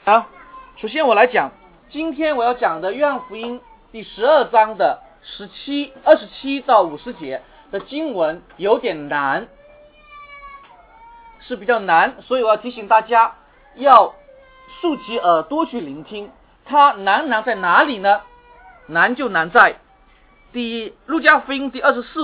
好，首先我来讲，今天我要讲的约翰福音第12章的27到50节的经文有点难，是比较难，所以我要提醒大家要竖起耳朵去聆听。它难在哪里呢？难就难在路加福音第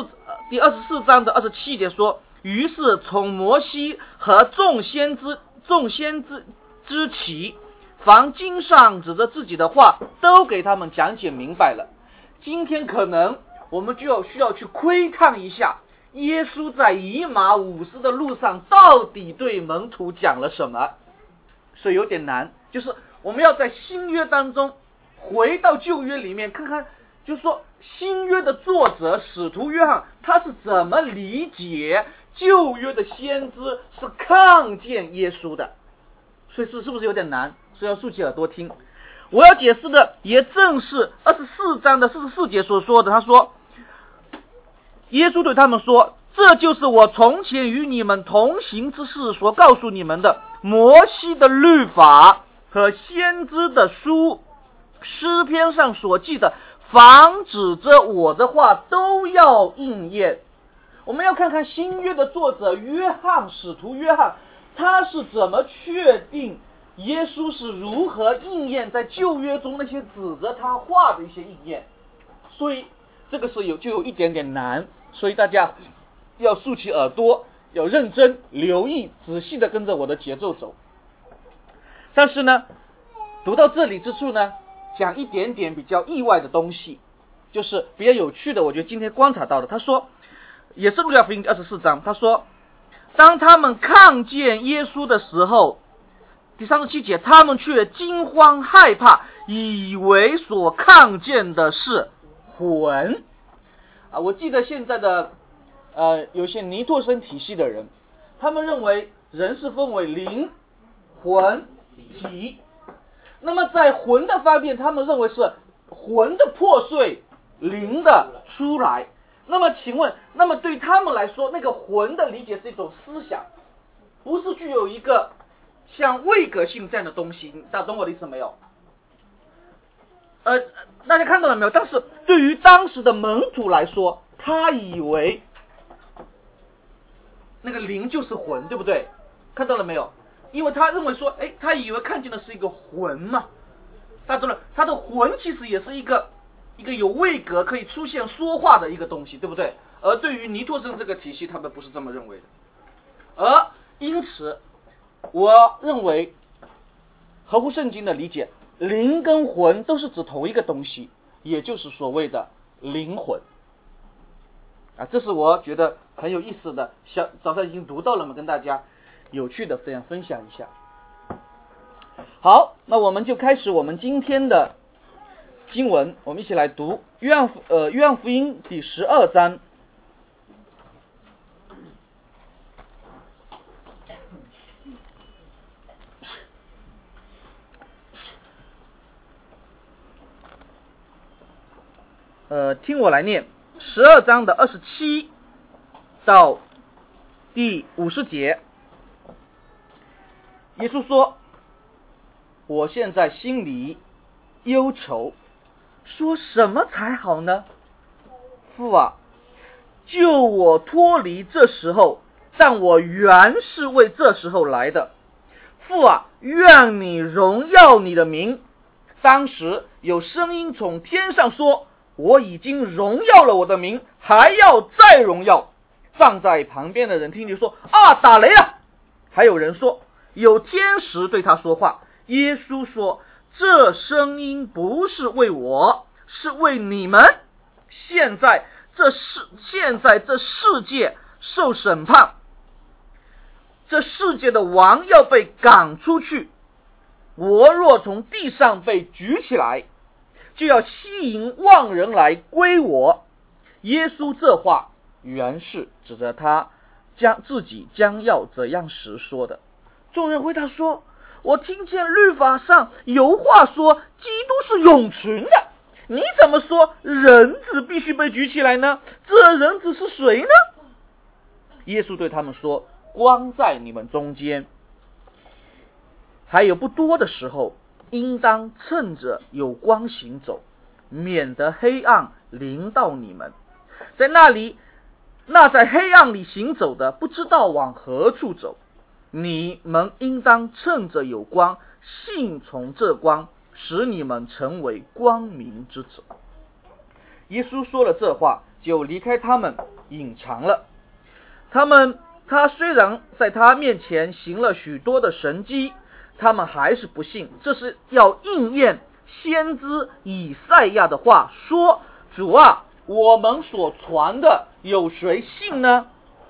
24章的27节说，于是从摩西和众先知起，凡经上指着自己的话都给他们讲解明白了。今天可能我们就需要去窥探一下耶稣在以马五斯的路上到底对门徒讲了什么，所以有点难，就是我们要在新约当中回到旧约里面看看，就是说新约的作者使徒约翰他是怎么理解旧约的先知是看见耶稣的，所以是不是有点难？所以要竖起耳朵听。我要解释的也正是24章的44节所说的，他说耶稣对他们说，这就是我从前与你们同行之事所告诉你们的，摩西的律法和先知的书，诗篇上所记的，凡指着我的话都要应验。我们要看看新约的作者使徒约翰他是怎么确定耶稣是如何应验在旧约中那些指着他话的一些应验，所以这个是就有一点点难，所以大家要竖起耳朵，要认真留意，仔细的跟着我的节奏走。但是呢，读到这里之处呢，讲一点点比较意外的东西，就是比较有趣的，我觉得今天观察到的。他说，也是路加福音24章，他说当他们看见耶稣的时候，第37节，他们却惊慌害怕，以为所看见的是魂。我记得现在的有些尼托生体系的人，他们认为人是分为灵、魂、体。那么在魂的方面，他们认为是魂的破碎，灵的出来。那么请问，那么对他们来说，那个魂的理解是一种思想，不是具有一个像位格性这样的东西，大家懂我的意思没有？大家看到了没有？但是对于当时的门徒来说，他以为那个灵就是魂，对不对？看到了没有？因为他认为说，他以为看见的是一个魂嘛，大家懂了，他的魂其实也是一个有位格可以出现说话的一个东西，对不对？而对于尼托生这个体系，他们不是这么认为的。而因此我认为合乎圣经的理解，灵跟魂都是指同一个东西，也就是所谓的灵魂。这是我觉得很有意思的，早上已经读到了嘛，跟大家有趣的这样分享一下。好，那我们就开始我们今天的经文，我们一起来读约翰福音第12章。听我来念12章的27到第50节。耶稣说，我现在心里忧愁，说什么才好呢？父啊，救我脱离这时候，但我原是为这时候来的。父啊，愿你荣耀你的名。当时有声音从天上说，我已经荣耀了我的名，还要再荣耀。站在旁边的人听见说，打雷了。还有人说，有天使对他说话。耶稣说，这声音不是为我，是为你们。现在这世界受审判，这世界的王要被赶出去。我若从地上被举起来，就要吸引万人来归我。耶稣这话原是指着他自己将要这样时说的。众人回答说，我听见律法上有话说，基督是永存的，你怎么说人子必须被举起来呢？这人子是谁呢？耶稣对他们说，光在你们中间还有不多的时候，应当趁着有光行走，免得黑暗临到你们。在那在黑暗里行走的，不知道往何处走。你们应当趁着有光，信从这光，使你们成为光明之子。耶稣说了这话，就离开他们，隐藏了。他虽然在他面前行了许多的神迹，他们还是不信。这是要应验先知以赛亚的话，说：主啊，我们所传的有谁信呢？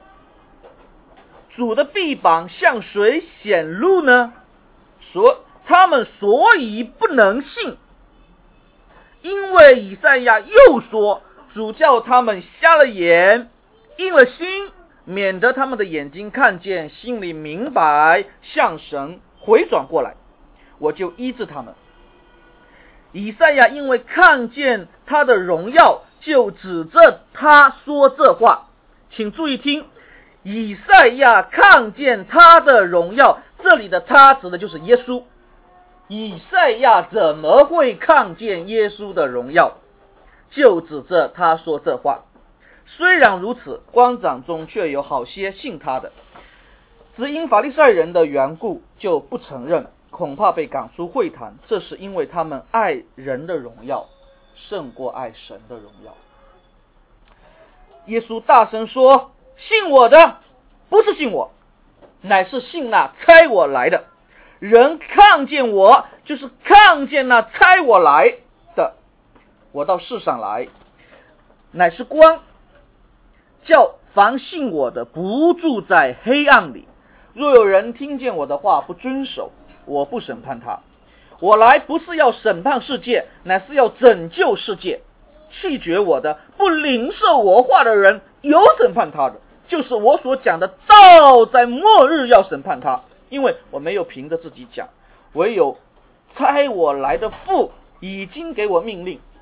主的臂膀向谁显露呢？他们所以不能信，因为以赛亚又说：主叫他们瞎了眼，硬了心，免得他们的眼睛看见，心里明白，向神回转过来，我就医治他们。以赛亚因为看见他的荣耀，就指着他说这话。请注意听，以赛亚看见他的荣耀，这里的他指的就是耶稣。以赛亚怎么会看见耶稣的荣耀？就指着他说这话。虽然如此，官长中却有好些信他的，只因法利赛人的缘故，就不承认，恐怕被赶出会堂。这是因为他们爱人的荣耀胜过爱神的荣耀。耶稣大声说：信我的不是信我，乃是信那差我来的。人看见我，就是看见那差我来的。我到世上来，乃是光，叫凡信我的不住在黑暗里。若有人听见我的话不遵守，我不审判他。我来不是要审判世界，乃是要拯救世界。弃绝我的，不领受我话的人，有审判他的，就是我所讲的道，在末日要审判他。因为我没有凭着自己讲，唯有差我来的父已经给我命令，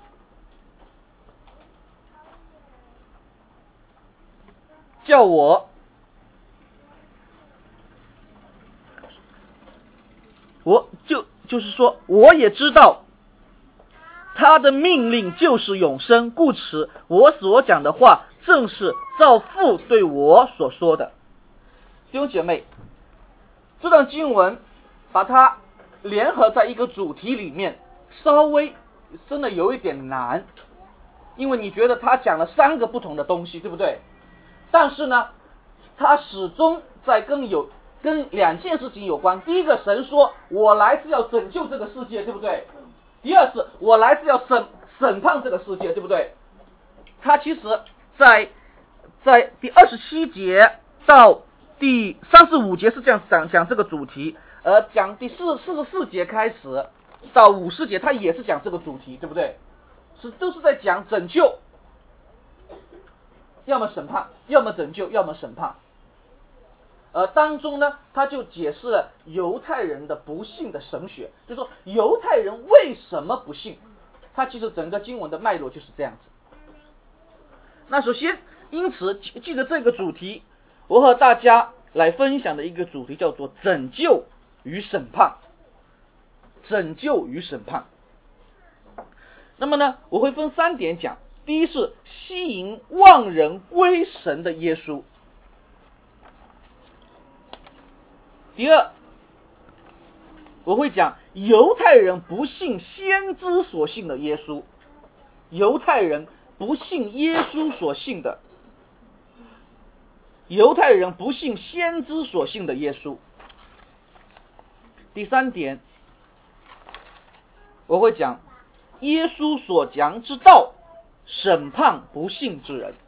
叫我就是说，我也知道他的命令就是永生，故此我所讲的话正是照父对我所说的。弟兄姐妹，这段经文把它联合在一个主题里面，稍微真的有一点难，因为你觉得他讲了3个不同的东西，对不对？但是呢，他始终在跟2件事情有关。第一个，神说我来是要拯救这个世界，对不对？第二是我来是要审判这个世界，对不对？他其实在第27节到第35节是这样讲这个主题，而讲第44节开始到50节，他也是讲这个主题，对不对？都是在讲拯救，要么审判，要么拯救，要么审判。当中呢，他就解释了犹太人的不信的神学，就是说犹太人为什么不信，他其实整个经文的脉络就是这样子。那首先，因此记得这个主题，我和大家来分享的一个主题叫做拯救与审判。拯救与审判。那么呢，我会分3点讲。第一是吸引万人归神的耶稣。第二，我会讲犹太人不信先知所信的耶稣。犹太人不信耶稣所信的，犹太人不信先知所信的耶稣。第3点，我会讲耶稣所讲之道，审判不信之人。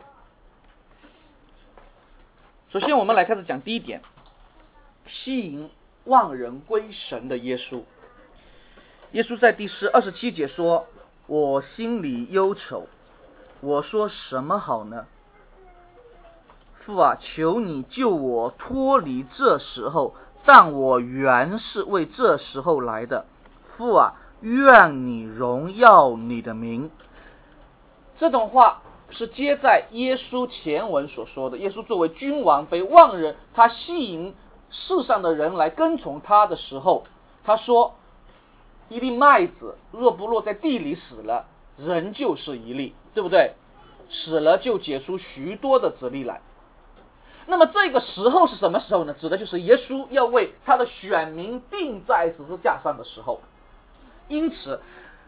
首先我们来开始讲第一点，吸引万人归神的耶稣。耶稣在第27节说，我心里忧愁，我说什么好呢？父啊，求你救我脱离这时候，但我原是为这时候来的。父啊，愿你荣耀你的名。这种话是接在耶稣前文所说的。耶稣作为君王被万人，他吸引世上的人来跟从他的时候，他说一粒麦子若不落在地里死了，仍旧是一粒，对不对？死了就结出许多的子粒来。那么这个时候是什么时候呢？指的就是耶稣要为他的选民钉在十字架上的时候。因此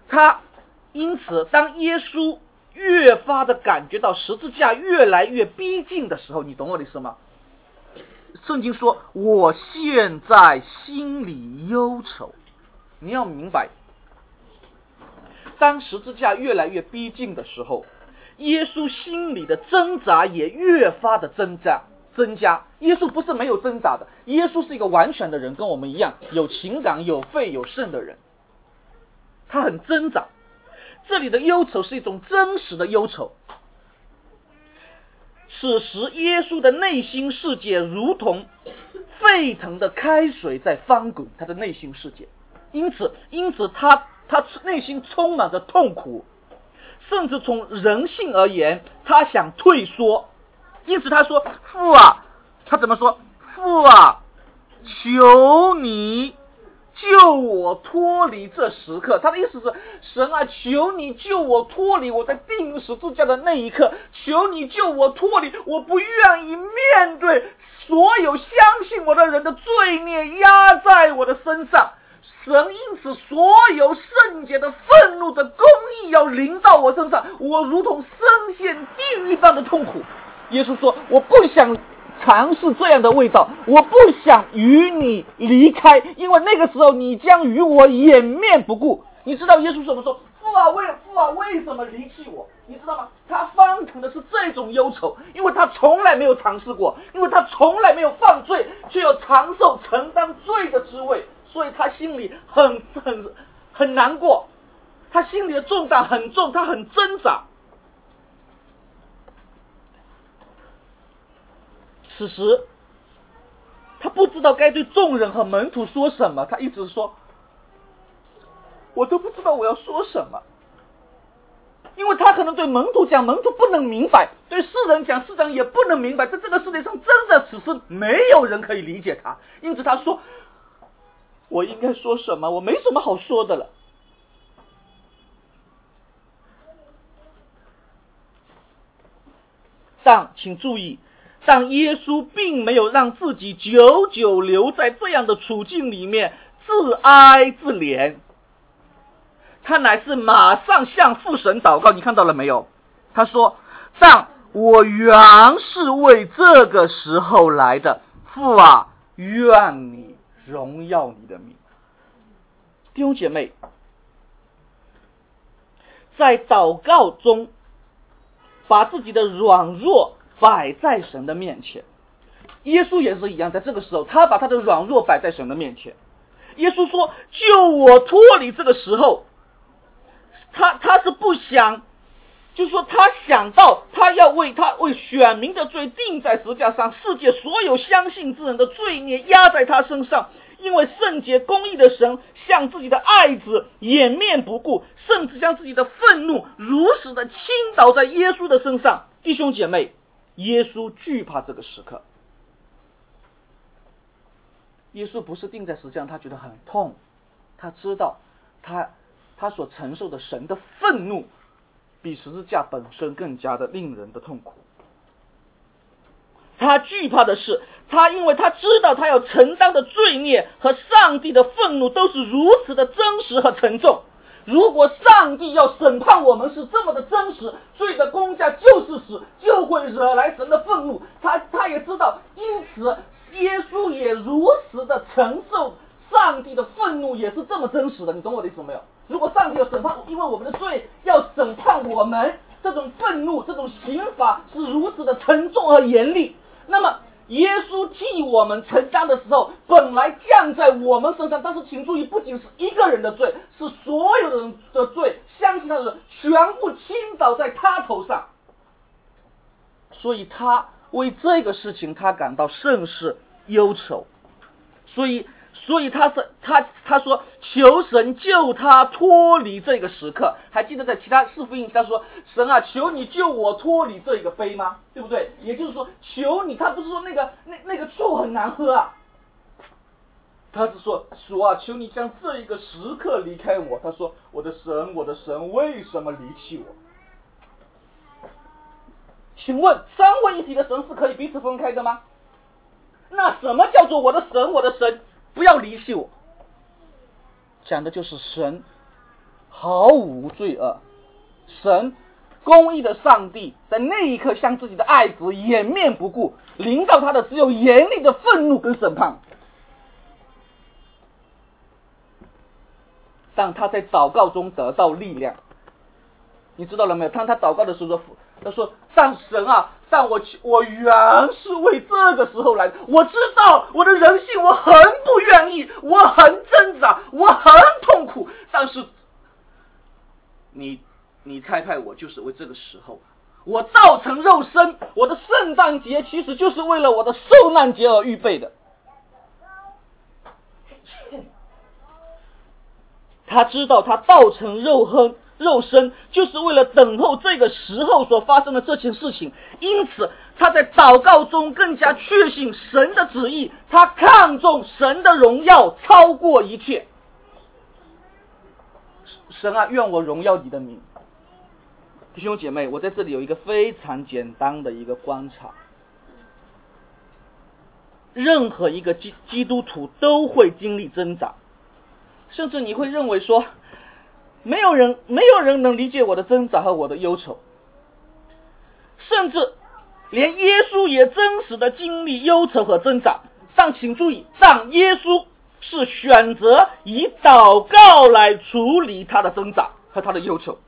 当耶稣越发的感觉到十字架越来越逼近的时候，你懂我的意思吗？圣经说我现在心里忧愁。你要明白，当十字架越来越逼近的时候，耶稣心里的挣扎也越发的增加。耶稣不是没有挣扎的，耶稣是一个完全的人，跟我们一样，有情感、有肺有肾的人，他很挣扎。这里的忧愁是一种真实的忧愁。此时耶稣的内心世界如同沸腾的开水在翻滚，他的内心世界，因此他内心充满着痛苦，甚至从人性而言，他想退缩。因此他说，父啊，他怎么说？父啊，求你救我脱离这时刻。他的意思是，神啊，求你救我脱离我在钉十字架的那一刻，求你救我脱离，我不愿意面对所有相信我的人的罪孽压在我的身上。神因此所有圣洁的愤怒的公义要临到我身上，我如同深陷地狱般的痛苦。耶稣说，我不想尝试这样的味道，我不想与你离开，因为那个时候你将与我掩面不顾。你知道耶稣怎么说？父啊，为什么离弃我？你知道吗？他翻腾的是这种忧愁，因为他从来没有尝试过，因为他从来没有犯罪，却有承受承担罪的滋味，所以他心里很难过，他心里的重担很重，他很挣扎。此时他不知道该对众人和门徒说什么，他一直说，我都不知道我要说什么。因为他可能对门徒讲，门徒不能明白，对世人讲，世人也不能明白，在这个世界上真的此时没有人可以理解他。因此他说，我应该说什么？我没什么好说的了。但请注意，但耶稣并没有让自己久久留在这样的处境里面自哀自怜，他乃是马上向父神祷告。你看到了没有？他说，但我原是为这个时候来的，父啊，愿你荣耀你的名。弟兄姐妹，在祷告中把自己的软弱摆在神的面前。耶稣也是一样，在这个时候他把他的软弱摆在神的面前。耶稣说，救我脱离这个时候，他是不想，就是说他想到他要为选民的罪钉在十字架上，世界所有相信之人的罪孽压在他身上，因为圣洁公义的神向自己的爱子掩面不顾，甚至将自己的愤怒如实的倾倒在耶稣的身上。弟兄姐妹，耶稣惧怕这个时刻。耶稣不是钉在十字架上，他觉得很痛，他知道他所承受的神的愤怒比十字架本身更加的令人的痛苦。他惧怕的是，因为他知道他要承担的罪孽和上帝的愤怒都是如此的真实和沉重。如果上帝要审判我们是这么的真实，罪的工价就是死，就会惹来神的愤怒。他也知道，因此耶稣也如实的承受上帝的愤怒，也是这么真实的。你懂我的意思没有？如果上帝要审判，因为我们的罪要审判我们，这种愤怒，这种刑罚是如此的沉重和严厉。那么耶稣替我们承担的时候，本来降在我们身上，但是请注意，不仅是一个人的罪，是所有人的罪，相信他的人全部倾倒在他头上。所以他为这个事情他感到甚是忧愁，所以他说求神救他脱离这个时刻。还记得在其他四福音他说，神啊，求你救我脱离这个杯吗？对不对？也就是说求你，他不是说那个醋很难喝啊， 他是说，主啊，求你将这一个时刻离开我。他说，我的神，我的神，为什么离弃我？请问三位一体的神是可以彼此分开的吗？那什么叫做我的神，我的神，不要离弃我？讲的就是神毫无罪恶，神公义的上帝在那一刻向自己的爱子掩面不顾，临到他的只有严厉的愤怒跟审判。当他在祷告中得到力量，你知道了没有？当他祷告的时候，他说：但神啊，但我原是为这个时候来的。我知道我的人性，我很不愿意，我很挣扎，我很痛苦，但是你差派我就是为这个时候。我道成肉身，我的圣诞节其实就是为了我的受难节而预备的。他知道他道成肉身就是为了等候这个时候所发生的这件事情，因此他在祷告中更加确信神的旨意，他看重神的荣耀超过一切。神啊，愿我荣耀你的名。弟兄姐妹，我在这里有一个非常简单的一个观察，任何一个基督徒都会经历挣扎，甚至你会认为说没有人能理解我的挣扎和我的忧愁，甚至连耶稣也真实的经历忧愁和挣扎。但请注意，但耶稣是选择以祷告来处理他的挣扎和他的忧愁。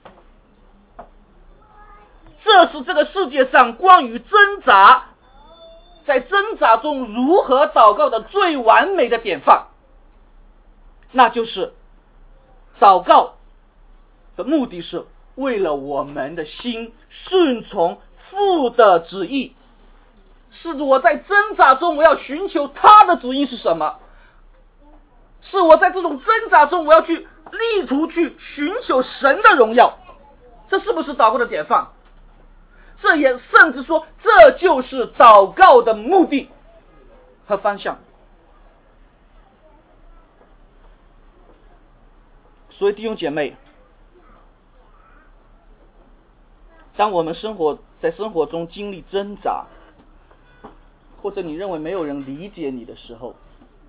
这是这个世界上关于挣扎，在挣扎中如何祷告的最完美的典范，那就是祷告的目的是为了我们的心顺从父的旨意，是我在挣扎中我要寻求他的旨意是什么，是我在这种挣扎中我要去力图去寻求神的荣耀。这是不是祷告的典范？这也甚至说这就是祷告的目的和方向。所以弟兄姐妹，当我们在生活中经历挣扎，或者你认为没有人理解你的时候，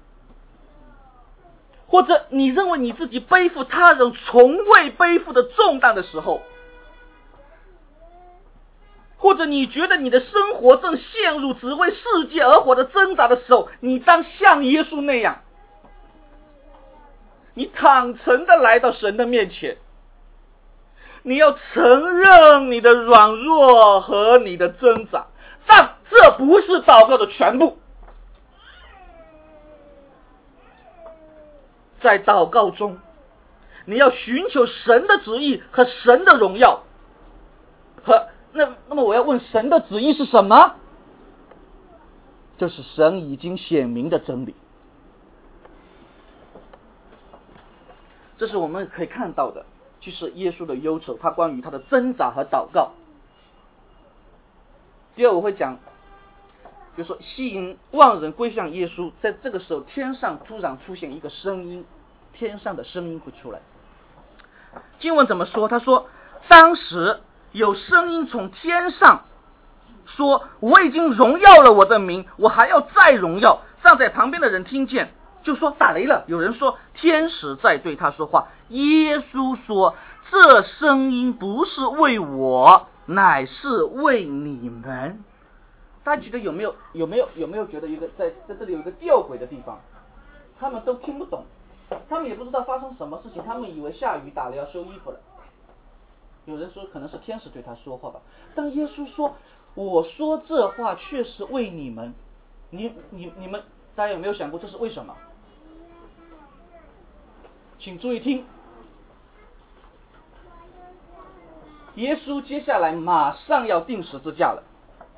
或者你认为你自己背负他人从未背负的重担的时候，或者你觉得你的生活正陷入只为世界而活的挣扎的时候，你当像耶稣那样，你坦诚的来到神的面前，你要承认你的软弱和你的挣扎，但这不是祷告的全部。在祷告中，你要寻求神的旨意和神的荣耀，那么我要问，神的旨意是什么？就是神已经显明的真理。这是我们可以看到的，就是耶稣的忧愁，他关于他的挣扎和祷告。第二，我会讲，比如说吸引万人归向耶稣，在这个时候天上突然出现一个声音，天上的声音会出来。经文怎么说？他说当时有声音从天上说，我已经荣耀了我的名，我还要再荣耀。站在旁边的人听见就说打雷了。有人说天使在对他说话。耶稣说，这声音不是为我，乃是为你们。大家觉得有没有觉得一个在这里有一个吊诡的地方？他们都听不懂，他们也不知道发生什么事情，他们以为下雨打雷要收衣服了。有人说可能是天使对他说话吧。当耶稣说，我说这话却是为你们，你们大家有没有想过这是为什么？请注意听，耶稣接下来马上要钉十字架了。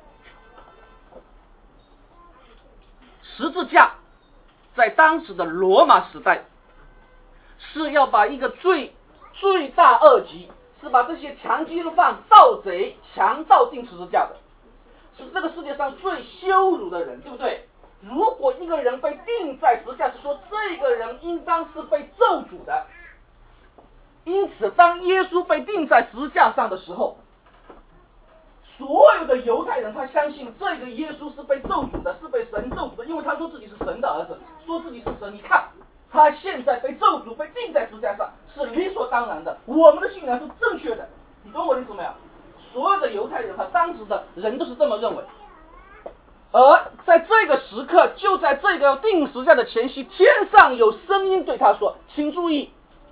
十字架在当时的罗马时代是要把一个罪大恶极，是把这些强奸犯、盗贼、强盗钉十字架的，是这个世界上最羞辱的人，对不对？ 如果一个人被钉在十字架，是说这个人应当是被咒诅的。因此当耶稣被钉在十字架上的时候，所有的犹太人他相信这个耶稣是被咒诅的，是被神咒诅的，因为他说自己是神的儿子，说自己是神。你看他现在被咒诅，被钉在十字架上是理所当然的，我们的信仰是正确的。你懂我的意思没有？所有的犹太人和当时的人都是这么认为。而在这个时刻，就在这个要钉十字架的前夕，天上有声音对他说，请注意，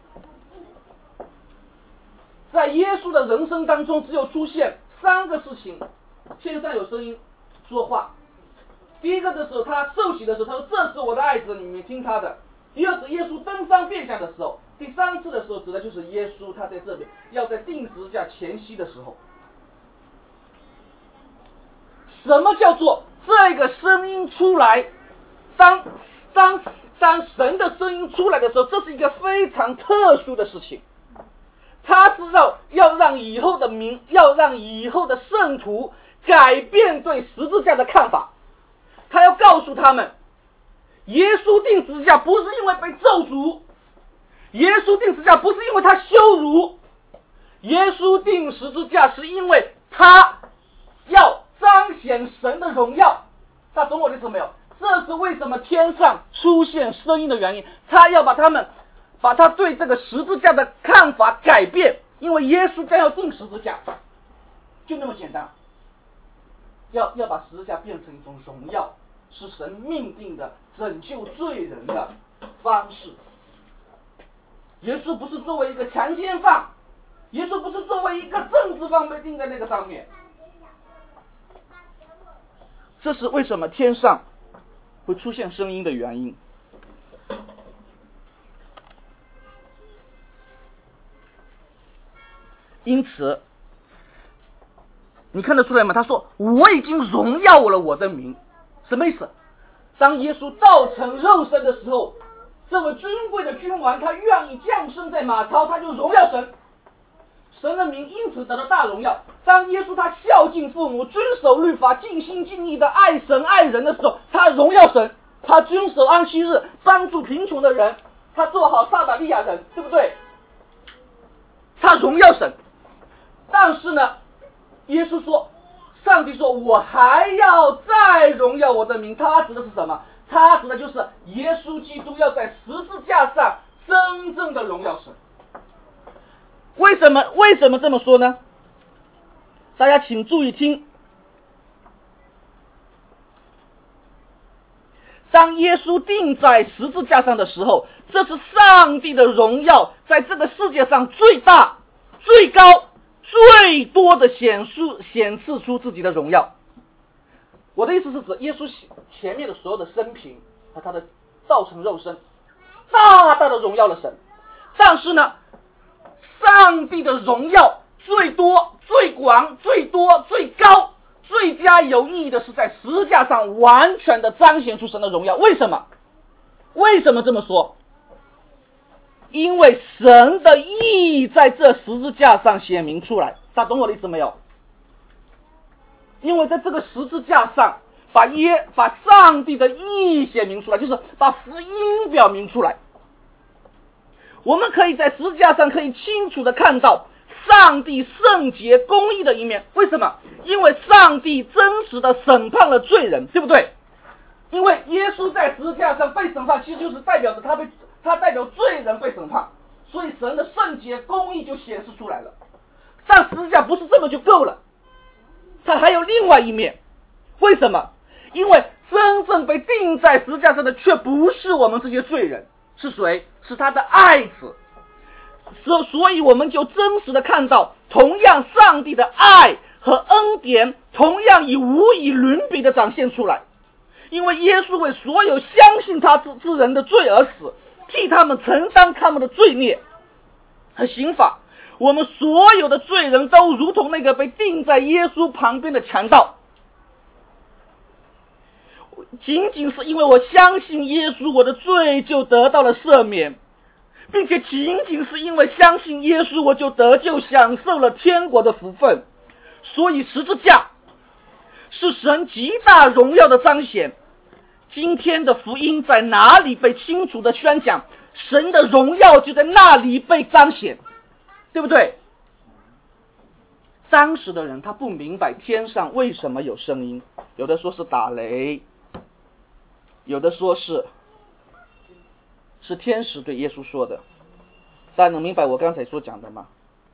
在耶稣的人生当中只有出现3个事情，天上有声音说话。第一个的时候，他受洗的时候，他说这是我的爱子，你们听他的。第二次耶稣登山变相的时候，第3次的时候指的就是耶稣他在这边要在钉十字架前夕的时候。什么叫做这个声音出来？当神的声音出来的时候，这是一个非常特殊的事情。他是要让以后的圣徒改变对十字架的看法。他要告诉他们，耶稣钉十字架不是因为被咒诅，耶稣钉十字架不是因为他羞辱，耶稣钉十字架是因为他要彰显神的荣耀。大家懂我的意思没有？这是为什么天上出现声音的原因。他要把他对这个十字架的看法改变，因为耶稣将要钉十字架，就那么简单。要把十字架变成一种荣耀，是神命定的拯救罪人的方式。耶稣不是作为一个强奸犯，耶稣不是作为一个政治犯被钉在那个上面。这是为什么天上会出现声音的原因。因此你看得出来吗？他说我已经荣耀了我的名。什么意思？当耶稣道成肉身的时候，这位尊贵的君王他愿意降生在马槽，他就荣耀神，神的名因此得到大荣耀。当耶稣他孝敬父母，遵守律法，尽心尽意的爱神爱人的时候，他荣耀神。他遵守安息日，帮助贫穷的人，他做好撒玛利亚人，对不对？他荣耀神。但是呢，耶稣说，上帝说我还要再荣耀我的名。他指的是什么？他指的就是耶稣基督要在十字架上真正的荣耀神。为什么这么说呢？大家请注意听。当耶稣钉在十字架上的时候，这是上帝的荣耀在这个世界上最大、最高、最多的显示出自己的荣耀。我的意思是指耶稣前面的所有的生平和他的道成肉身，大大的荣耀了神。但是呢，上帝的荣耀最多、最广、最多、最高、最佳有意义的是在十字架上完全的彰显出神的荣耀。为什么？为什么这么说？因为神的意义在这十字架上显明出来。大家懂我的意思没有？因为在这个十字架上把上帝的意义显明出来，就是把福音表明出来。我们可以在十字架上可以清楚的看到上帝圣洁公义的一面。为什么？因为上帝真实的审判了罪人，对不对？因为耶稣在十字架上被审判，其实就是代表着他代表罪人被审判，所以神的圣洁公义就显示出来了。但十字架不是这么就够了，它还有另外一面。为什么？因为真正被钉在十字架上的却不是我们这些罪人，是谁？是他的爱子。所以我们就真实的看到，同样上帝的爱和恩典同样以无以伦比的展现出来。因为耶稣为所有相信他之人的罪而死，替他们承担他们的罪孽和刑罚。我们所有的罪人都如同那个被钉在耶稣旁边的强盗。仅仅是因为我相信耶稣，我的罪就得到了赦免，并且仅仅是因为相信耶稣，我就得救，享受了天国的福分。所以十字架是神极大荣耀的彰显， 今天的福音在哪里被清楚的宣讲，神的荣耀就在那里被彰显，对不对？当时的人他不明白天上为什么有声音，有的说是打雷，有的说是天使对耶稣说的。大家能明白我刚才所讲的吗？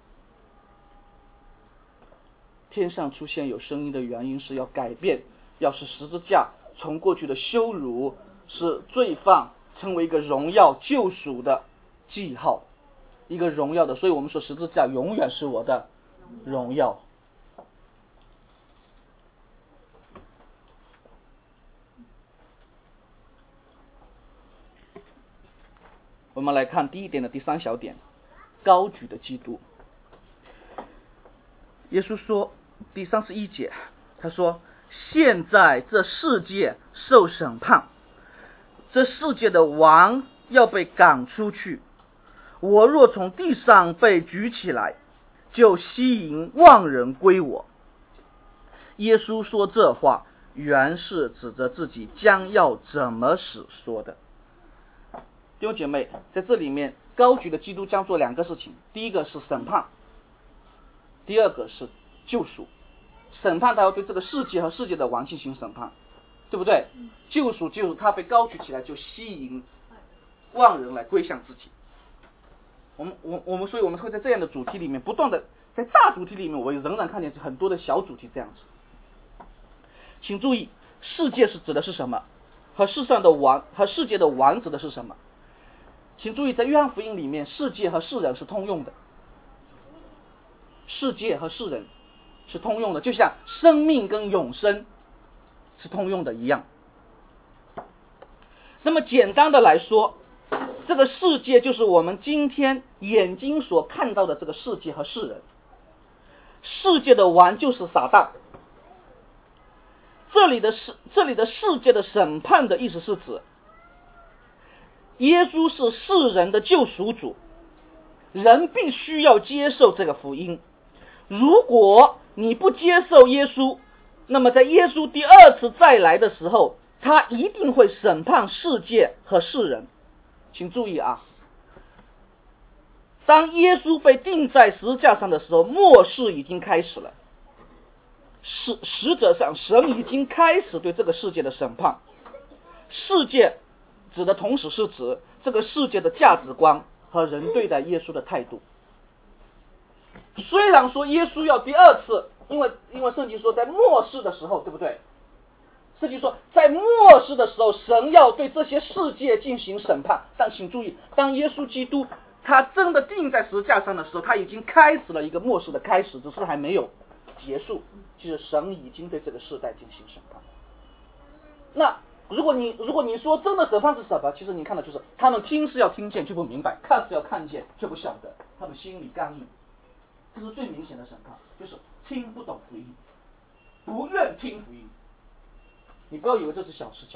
天上出现有声音的原因是要改变，要使十字架从过去的羞辱，使罪犯成为一个荣耀救赎的记号，一个荣耀的，所以我们说十字架永远是我的荣耀。我们来看第一点的第三小点，高举的基督。耶稣说第31节，他说现在这世界受审判，这世界的王要被赶出去，我若从地上被举起来，就吸引万人归我。耶稣说这话原是指着自己将要怎么死说的。弟兄姐妹，在这里面高举的基督将做两个事情，第一个是审判，第二个是救赎。审判他要对这个世界和世界的王进行审判，对不对？救赎就是他被高举起来，就吸引万人来归向自己。所以我们会在这样的主题里面不断的，在大主题里面我仍然看见很多的小主题这样子。请注意，世界是指的是什么，和世上的王和世界的王指的是什么。请注意，在约翰福音里面，世界和世人是通用的，世界和世人是通用的，就像生命跟永生是通用的一样。那么简单的来说，这个世界就是我们今天眼睛所看到的这个世界和世人，世界的王就是撒旦。这里的世界的审判的意思是指耶稣是世人的救赎主，人必须要接受这个福音。如果你不接受耶稣，那么在耶稣第二次再来的时候，他一定会审判世界和世人。请注意啊，当耶稣被钉在十字架上的时候，末世已经开始了，实则上神已经开始对这个世界的审判。世界指的同时是指这个世界的价值观和人对待耶稣的态度。虽然说耶稣要第二次，因为圣经说在末世的时候，对不对？圣经说在末世的时候神要对这些世界进行审判，但请注意，当耶稣基督他真的钉在十字架上的时候，他已经开始了一个末世的开始，只是还没有结束，就是神已经对这个世代进行审判。那如果你说真的审判是什么，其实你看到就是他们听是要听见却不明白，看是要看见却不晓得，他们心里刚硬，这是最明显的审判，就是听不懂福音，不愿听福音。你不要以为这是小事情。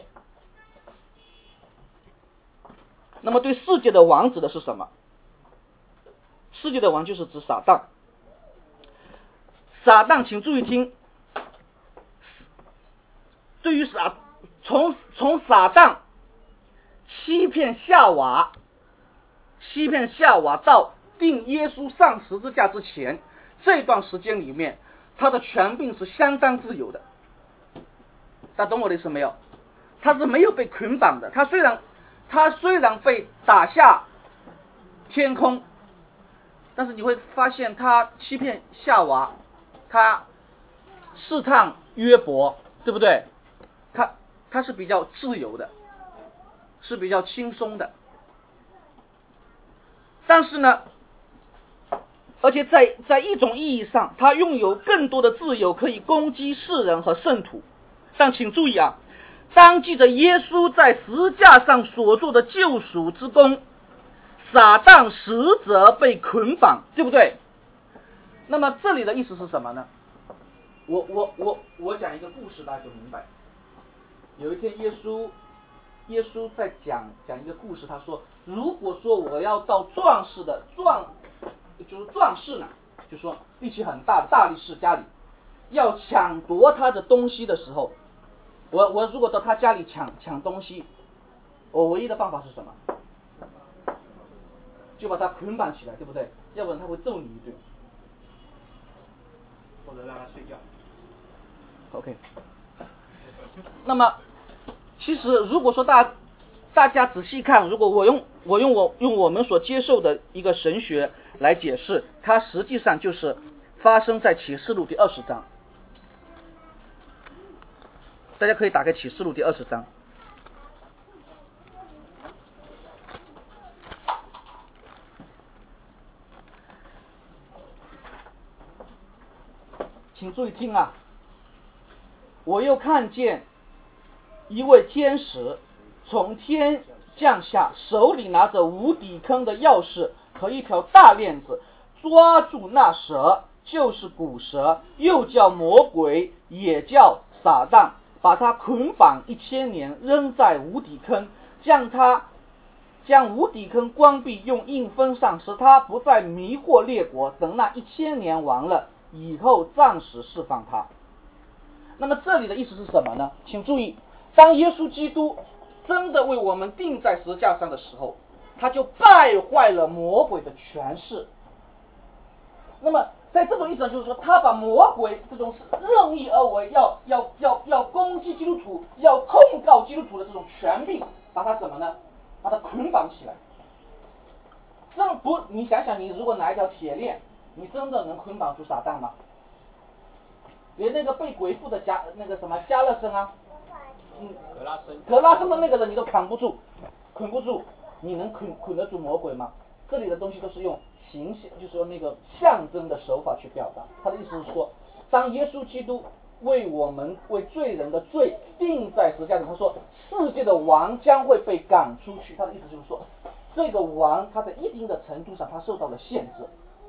那么对世界的王指的是什么？世界的王就是指撒旦。撒旦，请注意听，对于从撒旦欺骗夏娃到钉耶稣上十字架之前，这段时间里面，他的权柄是相当自由的。大家懂我的意思没有？他是没有被捆绑的。他虽然被打下天空，但是你会发现他欺骗夏娃，他试探约伯，对不对？他是比较自由的，是比较轻松的。但是呢，而且在一种意义上，他拥有更多的自由，可以攻击世人和圣徒。但请注意啊，当记着耶稣在十字架上所做的救赎之功，撒旦实则被捆绑，对不对？那么这里的意思是什么呢？我讲一个故事，大家就明白。有一天耶稣在讲一个故事，他说，如果说我要到壮士呢，就说力气很大的大力士家里，要抢夺他的东西的时候， 我如果到他家里抢东西，我唯一的办法是什么？就把他捆绑起来，对不对？要不然他会揍你一顿。 或者让他睡觉。 OK。那么，其实如果说大家仔细看，如果我用我们所接受的一个神学来解释，它实际上就是发生在启示录第20章。大家可以打开启示录第20章。请注意听啊！我又看见一位天使从天降下，手里拿着无底坑的钥匙和一条大链子，抓住那蛇，就是古蛇，又叫魔鬼，也叫撒旦，把他捆绑1000年，扔在无底坑，将无底坑关闭，用印封上，使他不再迷惑列国，等那1000年完了以后暂时释放他。那么这里的意思是什么呢？请注意，当耶稣基督真的为我们钉在十字架上的时候，他就败坏了魔鬼的权势。那么在这种意思上，就是说他把魔鬼这种任意而为要攻击基督徒，要控告基督徒的这种权柄，把他什么呢？把他捆绑起来。你想想，你如果拿一条铁链，你真的能捆绑住撒旦吗？连那个被鬼附的加勒森啊，格拉森的那个人你都捆不住，你能捆得住魔鬼吗？这里的东西都是用形象，就是用那个象征的手法去表达。他的意思是说，当耶稣基督为罪人的罪钉在十字架上，他说世界的王将会被赶出去。他的意思就是说，这个王他在一定的程度上他受到了限制。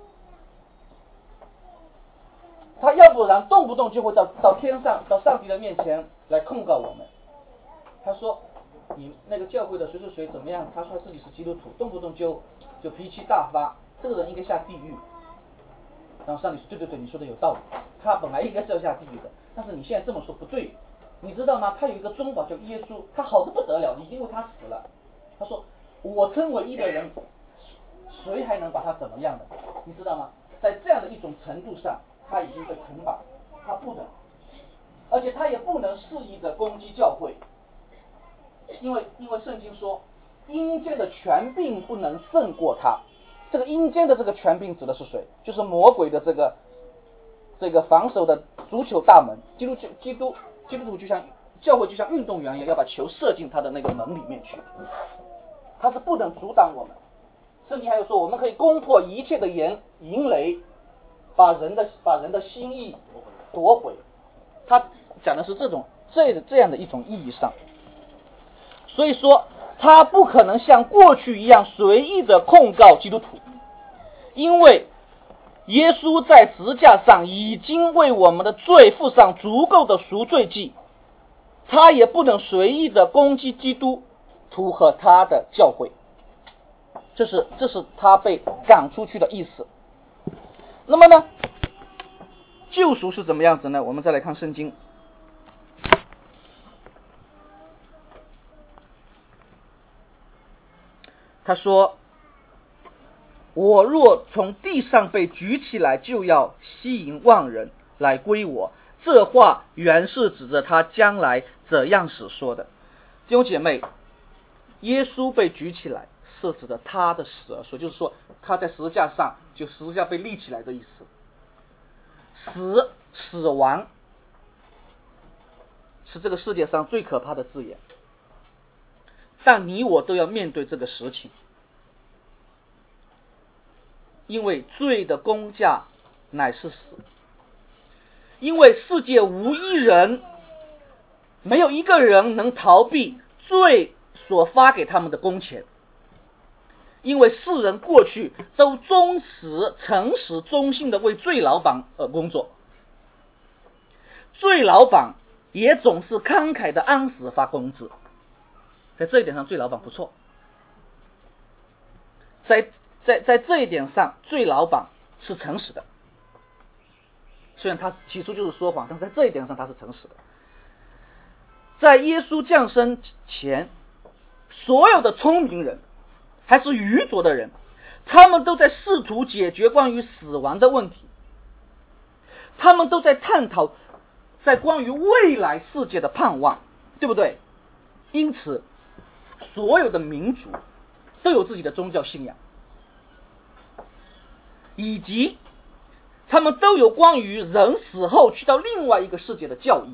他要不然动不动就会到天上，到上帝的面前来控告我们。他说你那个教会的谁是谁怎么样，他说自己是基督徒，动不动就脾气大发，这个人应该下地狱。然后上帝说对，你说的有道理，他本来应该是要下地狱的，但是你现在这么说不对。你知道吗？他有一个中保叫耶稣，他好的不得了，已经为他死了。他说我称为义的人，谁还能把他怎么样的？你知道吗？在这样的一种程度上，他已经被捆绑，他不能，而且他也不能肆意的攻击教会，因为圣经说阴间的权柄不能胜过他。这个阴间的这个权柄指的是谁？就是魔鬼的这个防守的足球大门。基督徒就像教会就像运动员一样，要把球射进他的那个门里面去，他是不能阻挡我们。圣经还有说，我们可以攻破一切的营垒，把人的心意夺回。他讲的是这样的一种意义上。所以说他不可能像过去一样随意的控告基督徒，因为耶稣在十字架上已经为我们的罪付上足够的赎罪祭，他也不能随意的攻击基督徒和他的教会。这是他被赶出去的意思。那么呢，救赎是怎么样子呢？我们再来看圣经。他说我若从地上被举起来，就要吸引万人来归我。这话原是指着他将来怎样使说的。弟兄姐妹，耶稣被举起来是指着他的死而说，就是说他在十字架上，就十字架被立起来的意思。死亡是这个世界上最可怕的字眼，但你我都要面对这个实情，因为罪的工价乃是死。因为世界无一人，没有一个人能逃避罪所发给他们的工钱，因为世人过去都忠实、诚实、忠心的为罪老板而工作，罪老板也总是慷慨的按时发工资。在这一点上，罪老板不错。在这一点上，罪老板是诚实的。虽然他起初就是说谎，但在这一点上他是诚实的。 在耶稣降生前，所有的聪明人还是愚拙的人，他们都在试图解决关于死亡的问题，他们都在探讨在关于未来世界的盼望，对不对？因此所有的民族都有自己的宗教信仰，以及他们都有关于人死后去到另外一个世界的教义，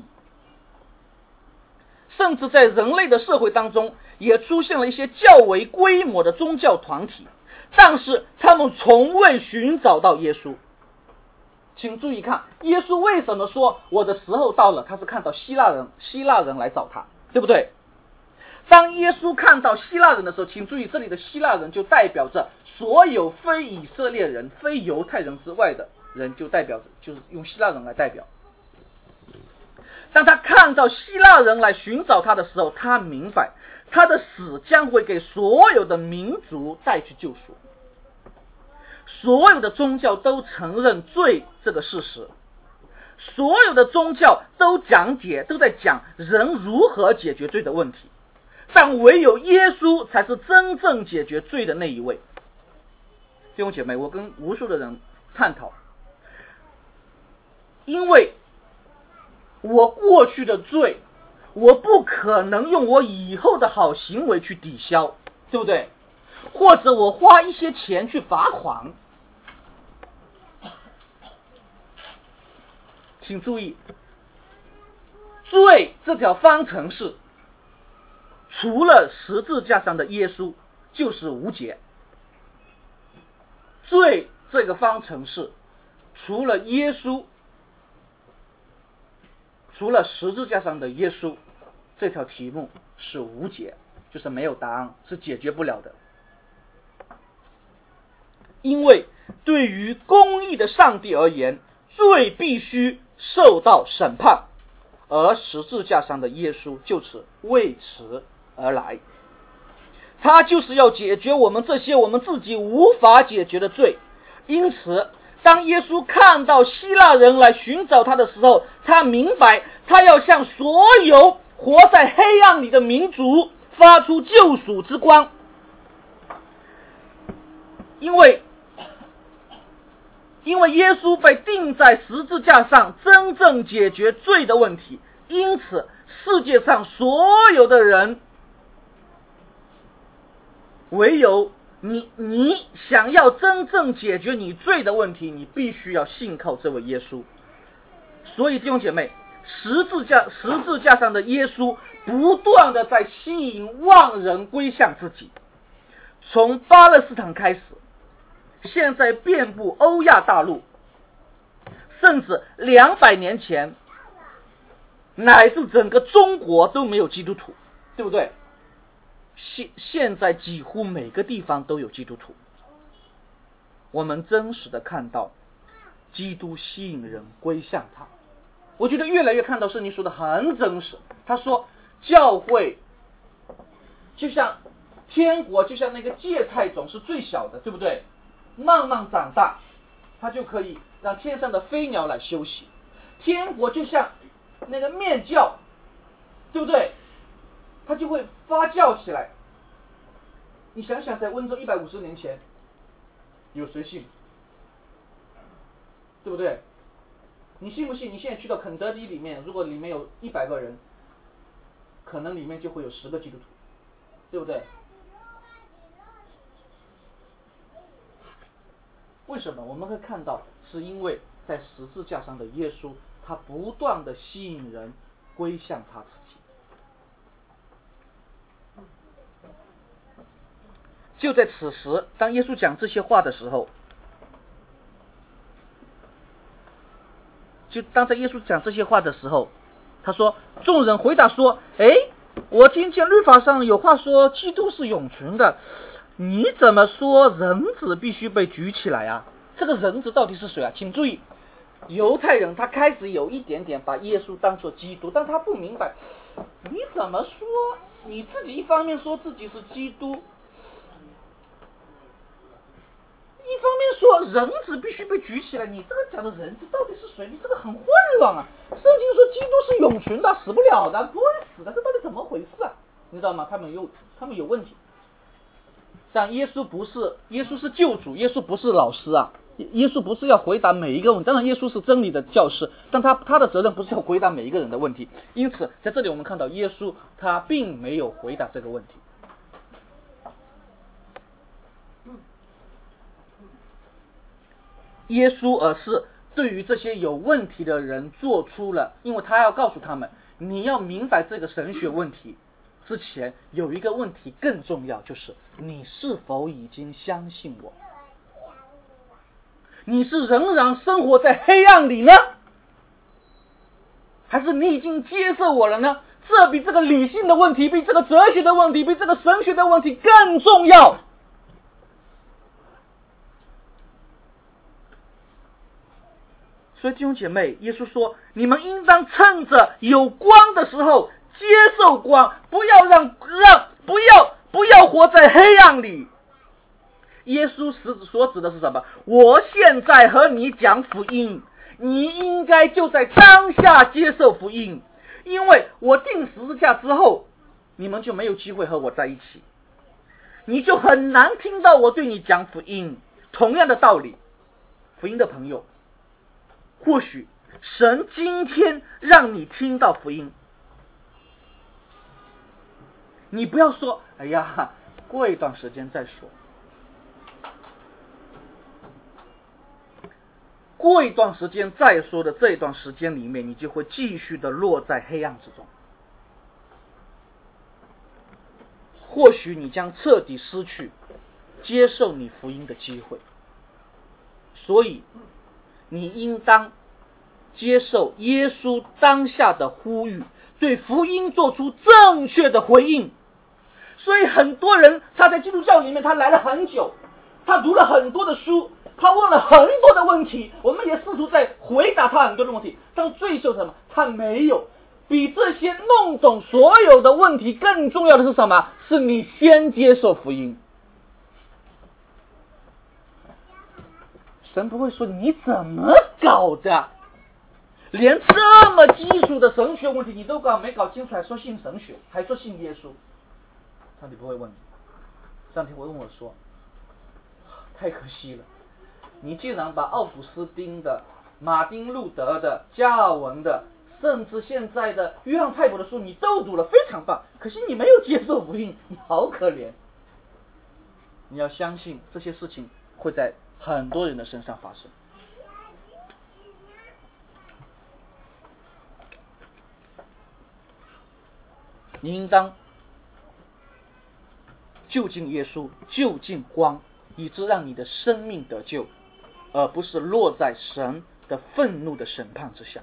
甚至在人类的社会当中也出现了一些较为规模的宗教团体，但是他们从未寻找到耶稣。请注意看，耶稣为什么说我的时候到了？他是看到希腊人来找他，对不对？当耶稣看到希腊人的时候，请注意这里的希腊人就代表着所有非以色列人、非犹太人之外的人，就代表着就是用希腊人来代表。当他看到希腊人来寻找他的时候，他明白他的死将会给所有的民族带去救赎。所有的宗教都承认罪这个事实，所有的宗教都在讲人如何解决罪的问题，但唯有耶稣才是真正解决罪的那一位。弟兄姐妹，我跟无数的人探讨，因为我过去的罪，我不可能用我以后的好行为去抵消，对不对？或者我花一些钱去罚款。请注意，罪这条方程式除了十字架上的耶稣就是无解。罪这个方程式除了耶稣，除了十字架上的耶稣，这条题目是无解，就是没有答案，是解决不了的。因为对于公义的上帝而言，罪必须受到审判，而十字架上的耶稣就此为此而来，他就是要解决我们这些我们自己无法解决的罪。因此当耶稣看到希腊人来寻找他的时候，他明白他要向所有活在黑暗里的民族发出救赎之光。因为耶稣被钉在十字架上，真正解决罪的问题，因此世界上所有的人，唯有你想要真正解决你罪的问题，你必须要信靠这位耶稣。所以弟兄姐妹，十字架上的耶稣不断的在吸引万人归向自己，从巴勒斯坦开始，现在遍布欧亚大陆，甚至200年前乃至整个中国都没有基督徒，对不对？现在几乎每个地方都有基督徒。我们真实的看到基督吸引人归向他。我觉得越来越看到圣经说的很真实，他说教会就像天国，就像那个芥菜种是最小的，对不对？慢慢长大，它就可以让天上的飞鸟来休息。天国就像那个面酵，对不对？它就会发酵起来。你想想，在温州150年前有谁信？对不对？你信不信你现在去到肯德基里面，如果里面有100个人，可能里面就会有10个基督徒，对不对？为什么我们会看到？是因为在十字架上的耶稣，他不断的吸引人归向他自己。就在此时，当耶稣讲这些话的时候，他说，众人回答说，我听见律法上有话说基督是永存的，你怎么说人子必须被举起来啊？这个人子到底是谁啊？请注意，犹太人他开始有一点点把耶稣当作基督，但他不明白，你怎么说你自己一方面说自己是基督，一方面说人子必须被举起来，你这个讲的人子到底是谁？你这个很混乱啊！圣经说基督是永存的，死不了的，不会死的，这到底怎么回事啊？你知道吗？他们有问题。但耶稣是救主，耶稣不是老师啊，耶稣不是要回答每一个问题。当然耶稣是真理的教师，但他的责任不是要回答每一个人的问题。因此在这里我们看到耶稣他并没有回答这个问题。耶稣而是对于这些有问题的人做出了，因为他要告诉他们，你要明白这个神学问题之前有一个问题更重要，就是你是否已经相信我？你是仍然生活在黑暗里呢，还是你已经接受我了呢？这比这个理性的问题，比这个哲学的问题，比这个神学的问题更重要。所以弟兄姐妹，耶稣说，你们应当趁着有光的时候接受光，不要活在黑暗里。耶稣所指的是什么？我现在和你讲福音，你应该就在当下接受福音，因为我钉十字架之后，你们就没有机会和我在一起，你就很难听到我对你讲福音。同样的道理，福音的朋友，或许神今天让你听到福音，你不要说哎呀过一段时间再说，过一段时间再说的这一段时间里面，你就会继续的落在黑暗之中，或许你将彻底失去接受你福音的机会。所以你应当接受耶稣当下的呼吁，对福音做出正确的回应。所以很多人他在基督教里面他来了很久，他读了很多的书，他问了很多的问题，我们也试图在回答他很多的问题，但最后什么？他没有。比这些弄懂所有的问题更重要的是什么？是你先接受福音。神不会说你怎么搞的，连这么基础的神学问题你都没搞清楚，还说信神学，还说信耶稣。上帝不会问你，上帝会问我说，太可惜了，你竟然把奥古斯丁的、马丁路德的、加尔文的，甚至现在的约翰太保的书你都读了，非常棒，可惜你没有接受福音，你好可怜。你要相信这些事情会在很多人的身上发生。你应当就近耶稣，就近光，以致让你的生命得救，而不是落在神的愤怒的审判之下。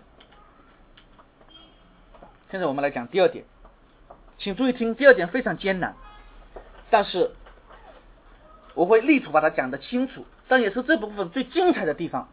现在我们来讲第二点，请注意听，第二点非常艰难，但是我会力图把它讲得清楚，但也是这部分最精彩的地方。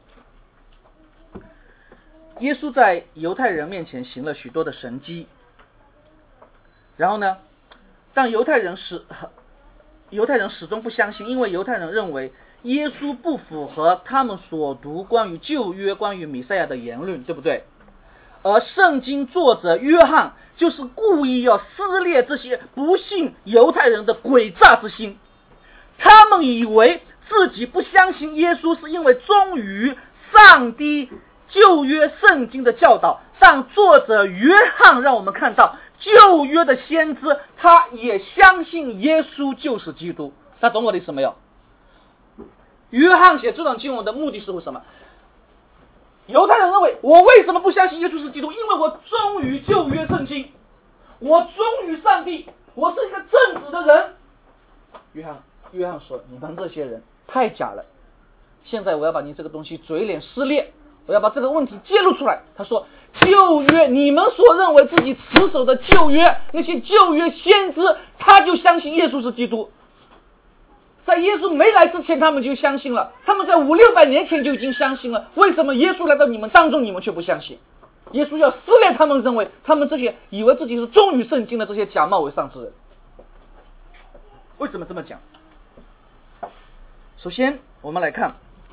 耶稣在犹太人面前行了许多的神迹，然后呢，但犹太人始终不相信，因为犹太人认为耶稣不符合他们所读关于旧约、关于弥赛亚的言论，对不对？而圣经作者约翰就是故意要撕裂这些不信犹太人的诡诈之心。他们以为自己不相信耶稣是因为忠于上帝旧约圣经的教导，但作者约翰让我们看到旧约的先知他也相信耶稣就是基督。大家懂我的意思没有？约翰写这段经文的目的是为什么？犹太人认为，我为什么不相信耶稣是基督？因为我忠于旧约圣经，我忠于上帝，我是一个正直的人。约翰说，你们这些人太假了，现在我要把你这个东西嘴脸撕裂，我要把这个问题揭露出来。他说，旧约，你们所认为自己持守的旧约，那些旧约先知他就相信耶稣是基督，在耶稣没来之前他们就相信了，他们在500-600年前就已经相信了，为什么耶稣来到你们当中你们却不相信？耶稣要撕裂他们认为他们这些以为自己是忠于圣经的这些假冒伪善之人。为什么这么讲？首先我们来看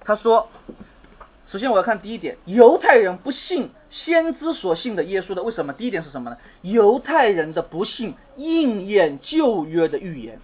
他说，首先我要看第一点，犹太人不信先知所信的耶稣的，为什么？第一点是什么呢？犹太人的不信应验旧约的预言。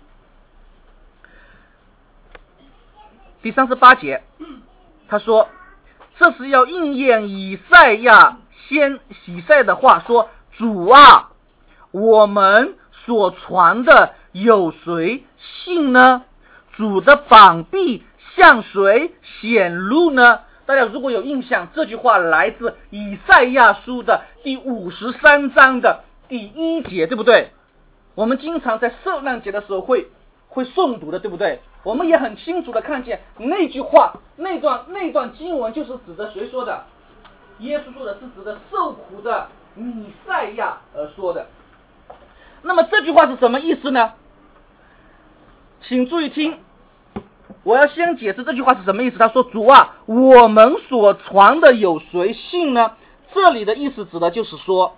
第38节，他说，这是要应验以赛亚的话，说，主啊，我们所传的有谁信呢？主的膀臂向谁显露呢？大家如果有印象，这句话来自以赛亚书的第53章的第1节，对不对？我们经常在受难节的时候会诵读的，对不对？我们也很清楚的看见那句话，那段经文就是指的谁说的？耶稣说的，是指的受苦的弥赛亚而说的。那么这句话是什么意思呢？请注意听，我要先解释这句话是什么意思。他说，主啊，我们所传的有谁信呢？这里的意思指的就是说，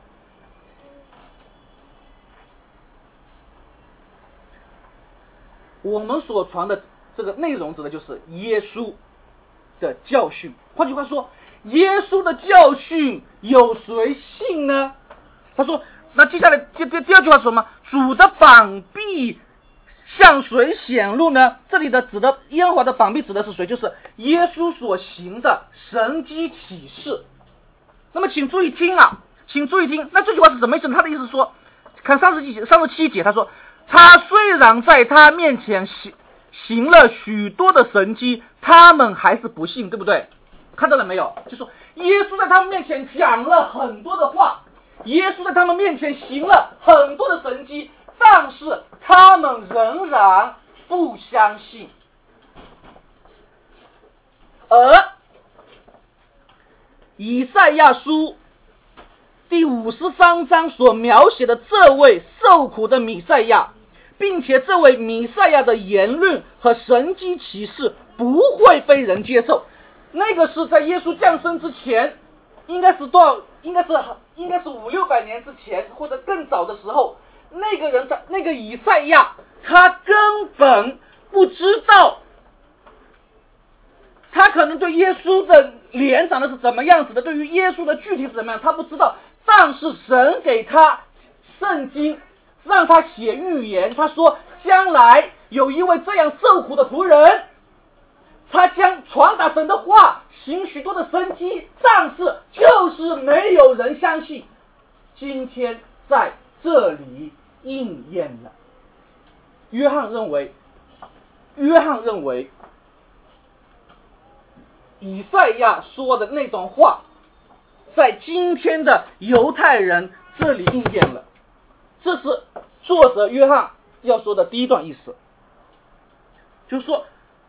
我们所传的这个内容指的就是耶稣的教训。换句话说，耶稣的教训有谁信呢？他说，那接下来第二句话是什么？主的膀臂向谁显露呢？这里的指的耶和华的膀臂指的是谁？就是耶稣所行的神迹启示。那么请注意听啊，请注意听，那这句话是什么意思呢？他的意思是说，看37节，他说，他虽然在他面前行了许多的神迹，他们还是不信，对不对？看到了没有？就说耶稣在他们面前讲了很多的话，耶稣在他们面前行了很多的神迹，但是他们仍然不相信。而以赛亚书第53章所描写的这位受苦的弥赛亚，并且这位弥赛亚的言论和神迹奇事不会被人接受。那个是在耶稣降生之前，应该是500-600年之前，或者更早的时候，那个以赛亚，他根本不知道，他可能对耶稣的脸长得是怎么样子的，对于耶稣的具体是怎么样他不知道，但是神给他圣经，让他写预言，他说将来有一位这样受苦的仆人，他将传达神的话，行许多的神迹，但是就是没有人相信。今天在这里应验了。约翰认为以赛亚说的那种话在今天的犹太人这里应验了。这是作者约翰要说的第一段意思，就是说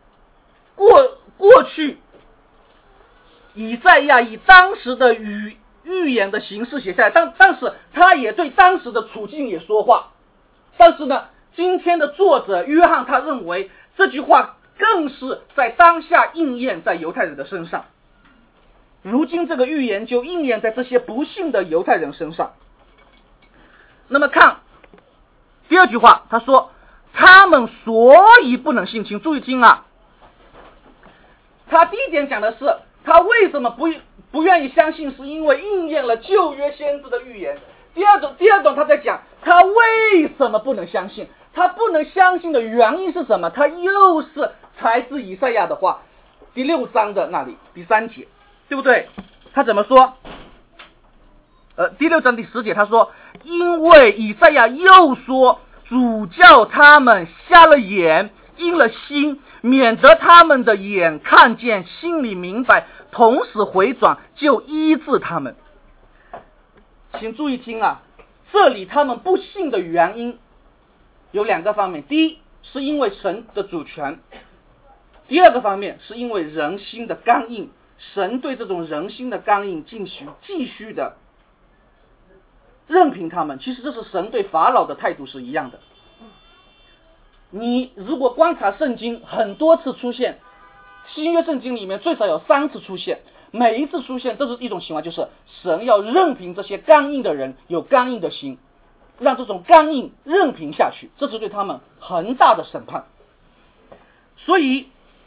过去以赛亚以当时的预言的形式写下来，但是他也对当时的处境也说话。但是呢，今天的作者约翰他认为这句话更是在当下应验在犹太人的身上。如今这个预言就应验在这些不信的犹太人身上。那么看第二句话，他说他们所以不能信。请注意听啊，他第一点讲的是他为什么不愿意相信，是因为应验了旧约先知的预言。第二段他在讲他为什么不能相信，他不能相信的原因是什么？他又是采自以赛亚的话，第6章的那里第3节，对不对？他怎么说？第6章第10节他说，因为以赛亚又说，主叫他们瞎了眼，阴了心，免得他们的眼看见，心里明白，同时回转，就医治他们。请注意听啊，这里他们不信的原因有2个方面。第一，是因为神的主权；第2个方面是因为人心的刚硬，神对这种人心的刚硬继续的任凭他们。其实这是神对法老的态度是一样的。你如果观察圣经，很多次出现，新约圣经里面最少有3次出现，每一次出现都是一种情况，就是神要任凭这些刚硬的人有刚硬的心，让这种刚硬任凭下去，这是对他们很大的审判。所以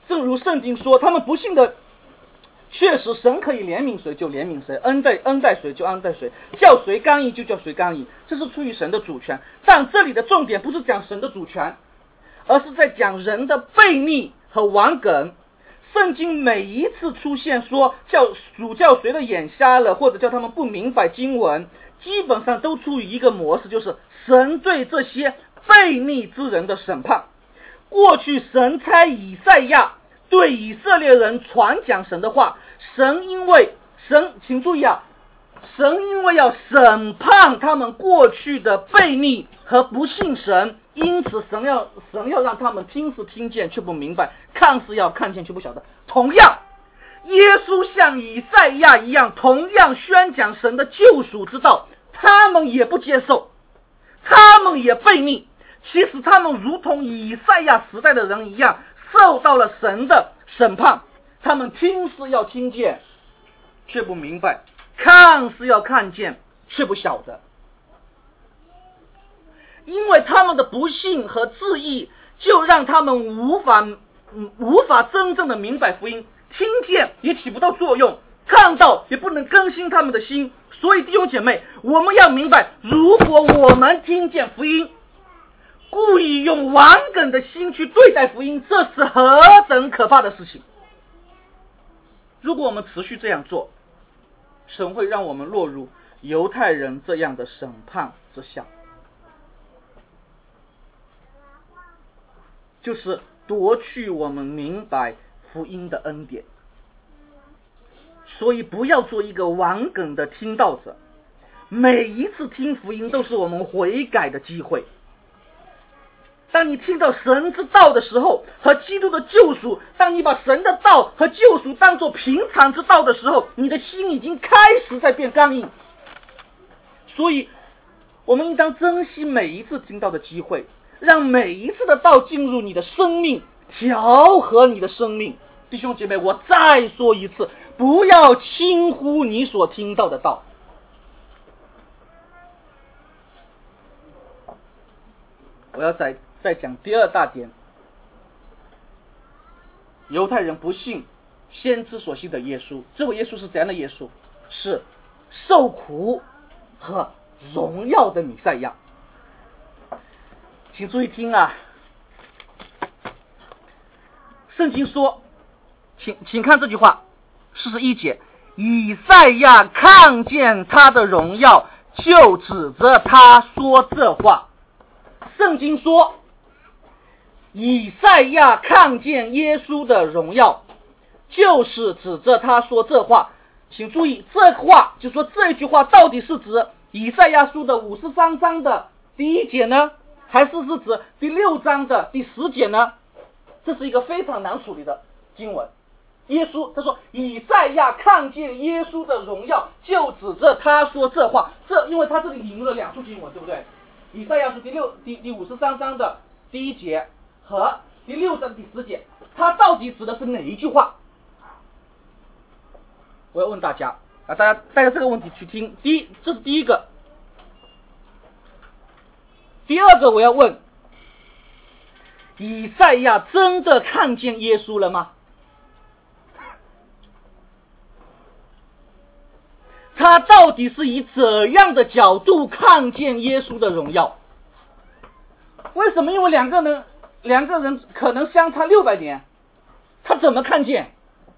正如圣经说，他们不信的，确实神可以怜悯谁就怜悯谁，恩待谁就恩待谁，叫谁刚硬就叫谁刚硬，这是出于神的主权。但这里的重点不是讲神的主权，而是在讲人的悖逆和顽梗。圣经每一次出现说主叫谁的眼瞎了，或者叫他们不明白经文，基本上都出于一个模式，就是神对这些悖逆之人的审判。过去神差以赛亚对以色列人传讲神的话，请注意啊，神因为要审判他们过去的悖逆和不信神，因此神要让他们听是听见却不明白，看是要看见却不晓得。同样，耶稣像以赛亚一样，同样宣讲神的救赎之道，他们也不接受，他们也悖逆。其实他们如同以赛亚时代的人一样，受到了神的审判。他们听是要听见却不明白，看是要看见却不晓得。因为他们的不信和自义，就让他们无法真正的明白福音，听见也起不到作用，看到也不能更新他们的心。所以弟兄姐妹，我们要明白，如果我们听见福音，故意用顽梗的心去对待福音，这是何等可怕的事情。如果我们持续这样做，神会让我们落入犹太人这样的审判之下，就是夺去我们明白福音的恩典。所以不要做一个顽梗的听道者，每一次听福音都是我们悔改的机会。当你听到神之道的时候，和基督的救赎，当你把神的道和救赎当作平常之道的时候，你的心已经开始在变刚硬。所以我们应当珍惜每一次听到的机会，让每一次的道进入你的生命，调和你的生命。弟兄姐妹，我再说一次，不要轻忽你所听到的道。我要再讲第二大点，犹太人不信先知所信的耶稣。这位耶稣是怎样的耶稣？是受苦和荣耀的弥赛亚。请注意听啊，圣经说，请看这句话，41节，以赛亚看见他的荣耀，就指着他说这话。圣经说，以赛亚看见耶稣的荣耀，就是指着他说这话。请注意，这话就说这句话到底是指以赛亚书的53章的第1节呢，还是指第6章的第10节呢？这是一个非常难处理的经文。耶稣他说，以赛亚看见耶稣的荣耀，就指着他说这话。因为他这里引入了2处经文，对不对？以赛亚书第53章的第1节和第6章第10节，它到底指的是哪一句话？我要问大家啊，大家带着这个问题去听。这是第一个。第二个，我要问，以赛亚真的看见耶稣了吗？他到底是以怎样的角度看见耶稣的荣耀？为什么？因为两个人可能相差600年，他怎么看见？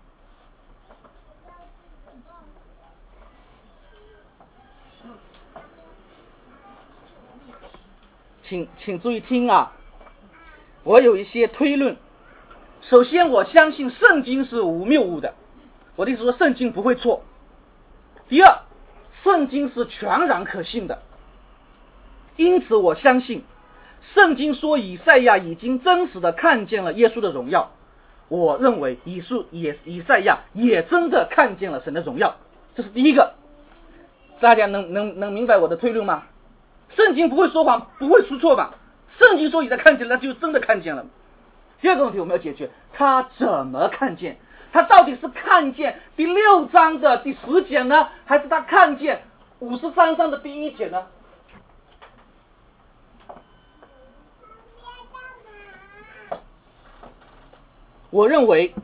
请注意听啊，我有一些推论。首先，我相信圣经是无谬误的，我的意思说圣经不会错。第二，圣经是全然可信的，因此我相信圣经说以赛亚已经真实的看见了耶稣的荣耀，我认为以赛亚也真的看见了神的荣耀。这是第一个，大家能明白我的推论吗？圣经不会说谎，不会出错吧？圣经说你在看见了，那就真的看见了。第二个问题我们要解决，他怎么看见？他到底是看见第6章的第10节呢，还是他看见53章的第1节呢？ 我认为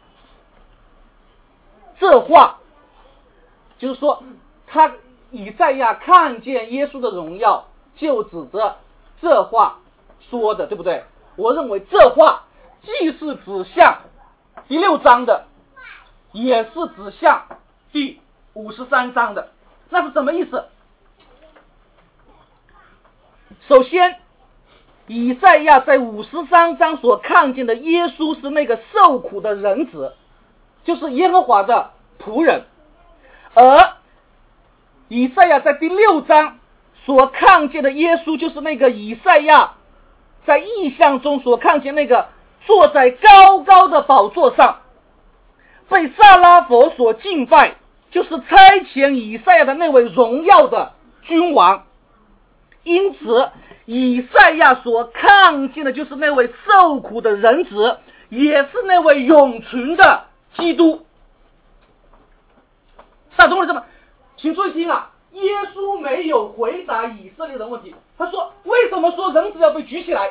这话就是说，以赛亚看见耶稣的荣耀，就指着这话说的，对不对？我认为这话既是指向第6章的，也是指向第53章的。那是什么意思？首先，以赛亚在53章所看见的耶稣是那个受苦的人子，就是耶和华的仆人，而以赛亚在第6章所看见的耶稣，就是那个以赛亚在异象中所看见那个坐在高高的宝座上被撒拉佛所敬拜，就是差遣以赛亚的那位荣耀的君王。因此以赛亚所看见的就是那位受苦的人子，也是那位永存的基督。大众的这么，请注意听啊，耶稣没有回答以色列的问题。他说为什么说人子要被举起来？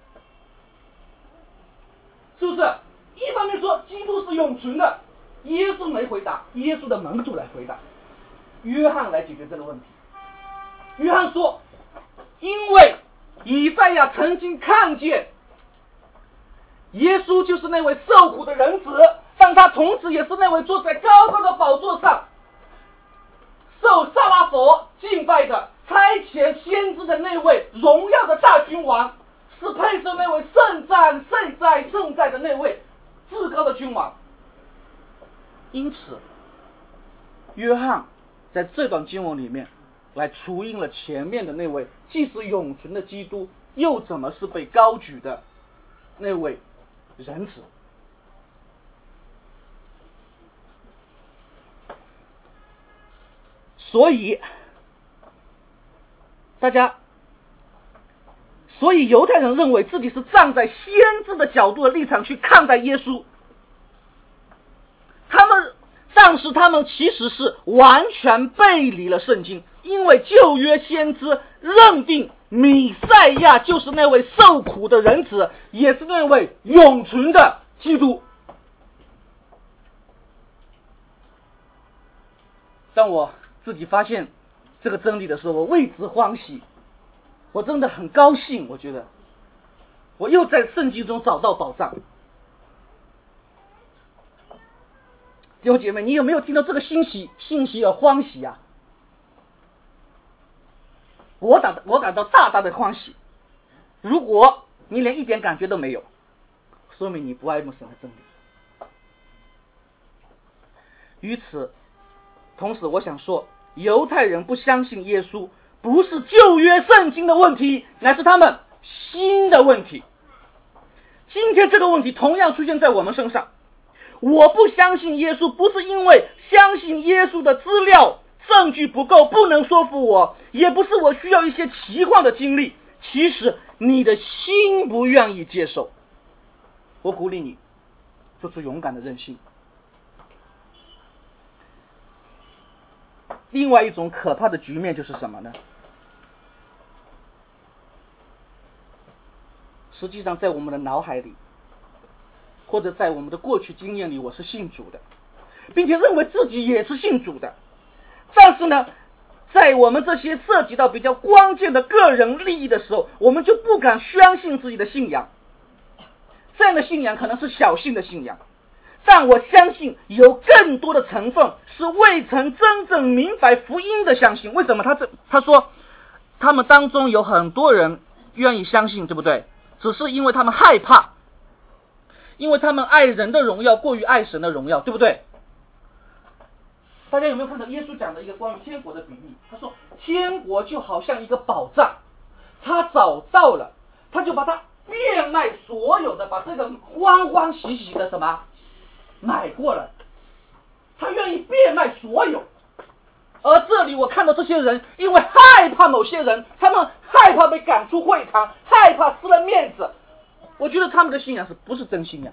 是不是？一方面说基督是永存的，耶稣没回答，耶稣的门徒来回答，约翰来解决这个问题。约翰说，因为以赛亚曾经看见耶稣就是那位受苦的人子，但他同时也是那位坐在高高的宝座上受撒拉佛敬拜的差遣先知的那位荣耀的大君王，是配受那位圣在的那位至高的君王。因此约翰在这段经文里面来除印了前面的那位既是永存的基督，又怎么是被高举的那位人子。所以犹太人认为自己是站在先知的角度的立场去看待耶稣，但是他们其实是完全背离了圣经，因为旧约先知认定弥赛亚就是那位受苦的人子，也是那位永存的基督。当我自己发现这个真理的时候，我为之欢喜，我真的很高兴，我觉得我又在圣经中找到宝藏。弟兄姐妹，你有没有听到这个信息而欢喜啊？我感到大大的欢喜。如果你连一点感觉都没有，说明你不爱慕神的真理。与此同时，我想说，犹太人不相信耶稣，不是旧约圣经的问题，乃是他们心的问题。今天这个问题同样出现在我们身上。我不相信耶稣，不是因为相信耶稣的资料证据不够，不能说服我，也不是我需要一些奇幻的经历，其实你的心不愿意接受。我鼓励你做出勇敢的韧性。另外一种可怕的局面就是什么呢？实际上在我们的脑海里，或者在我们的过去经验里，我是信主的，并且认为自己也是信主的，但是呢，在我们这些涉及到比较关键的个人利益的时候，我们就不敢相信自己的信仰。这样的信仰可能是小信的信仰，但我相信有更多的成分是未曾真正明白福音的相信。为什么？他说他们当中有很多人愿意相信，对不对？只是因为他们害怕，因为他们爱人的荣耀过于爱神的荣耀，对不对？大家有没有看到耶稣讲的一个关于天国的比喻？他说天国就好像一个宝藏，他找到了，他就把它变卖所有的，把这个欢欢喜喜的什么买过来，他愿意变卖所有。而这里我看到这些人因为害怕某些人，他们害怕被赶出会堂，害怕失了面子，我觉得他们的信仰不是真信仰。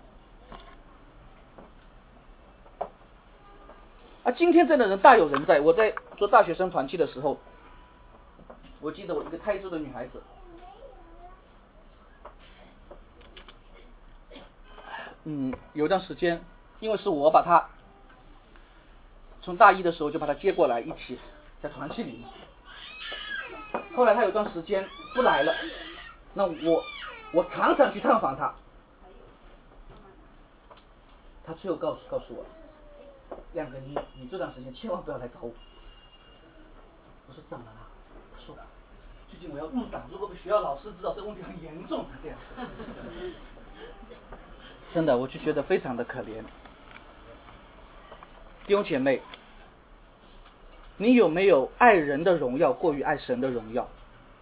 今天这样的人大有人在。我在做大学生团契的时候，我记得我一个台州的女孩子， 有段时间，因为是我把他从大一的时候就把他接过来一起在团契里面，后来他有段时间不来了，那我常常去探访他，他最后告诉我，亮哥，你这段时间千万不要来找我。我说怎么了？他说最近我要入党，如果被学校老师知道，这个问题很严重。这样，真的我就觉得非常的可怜。弟兄姐妹，你有没有爱人的荣耀过于爱神的荣耀？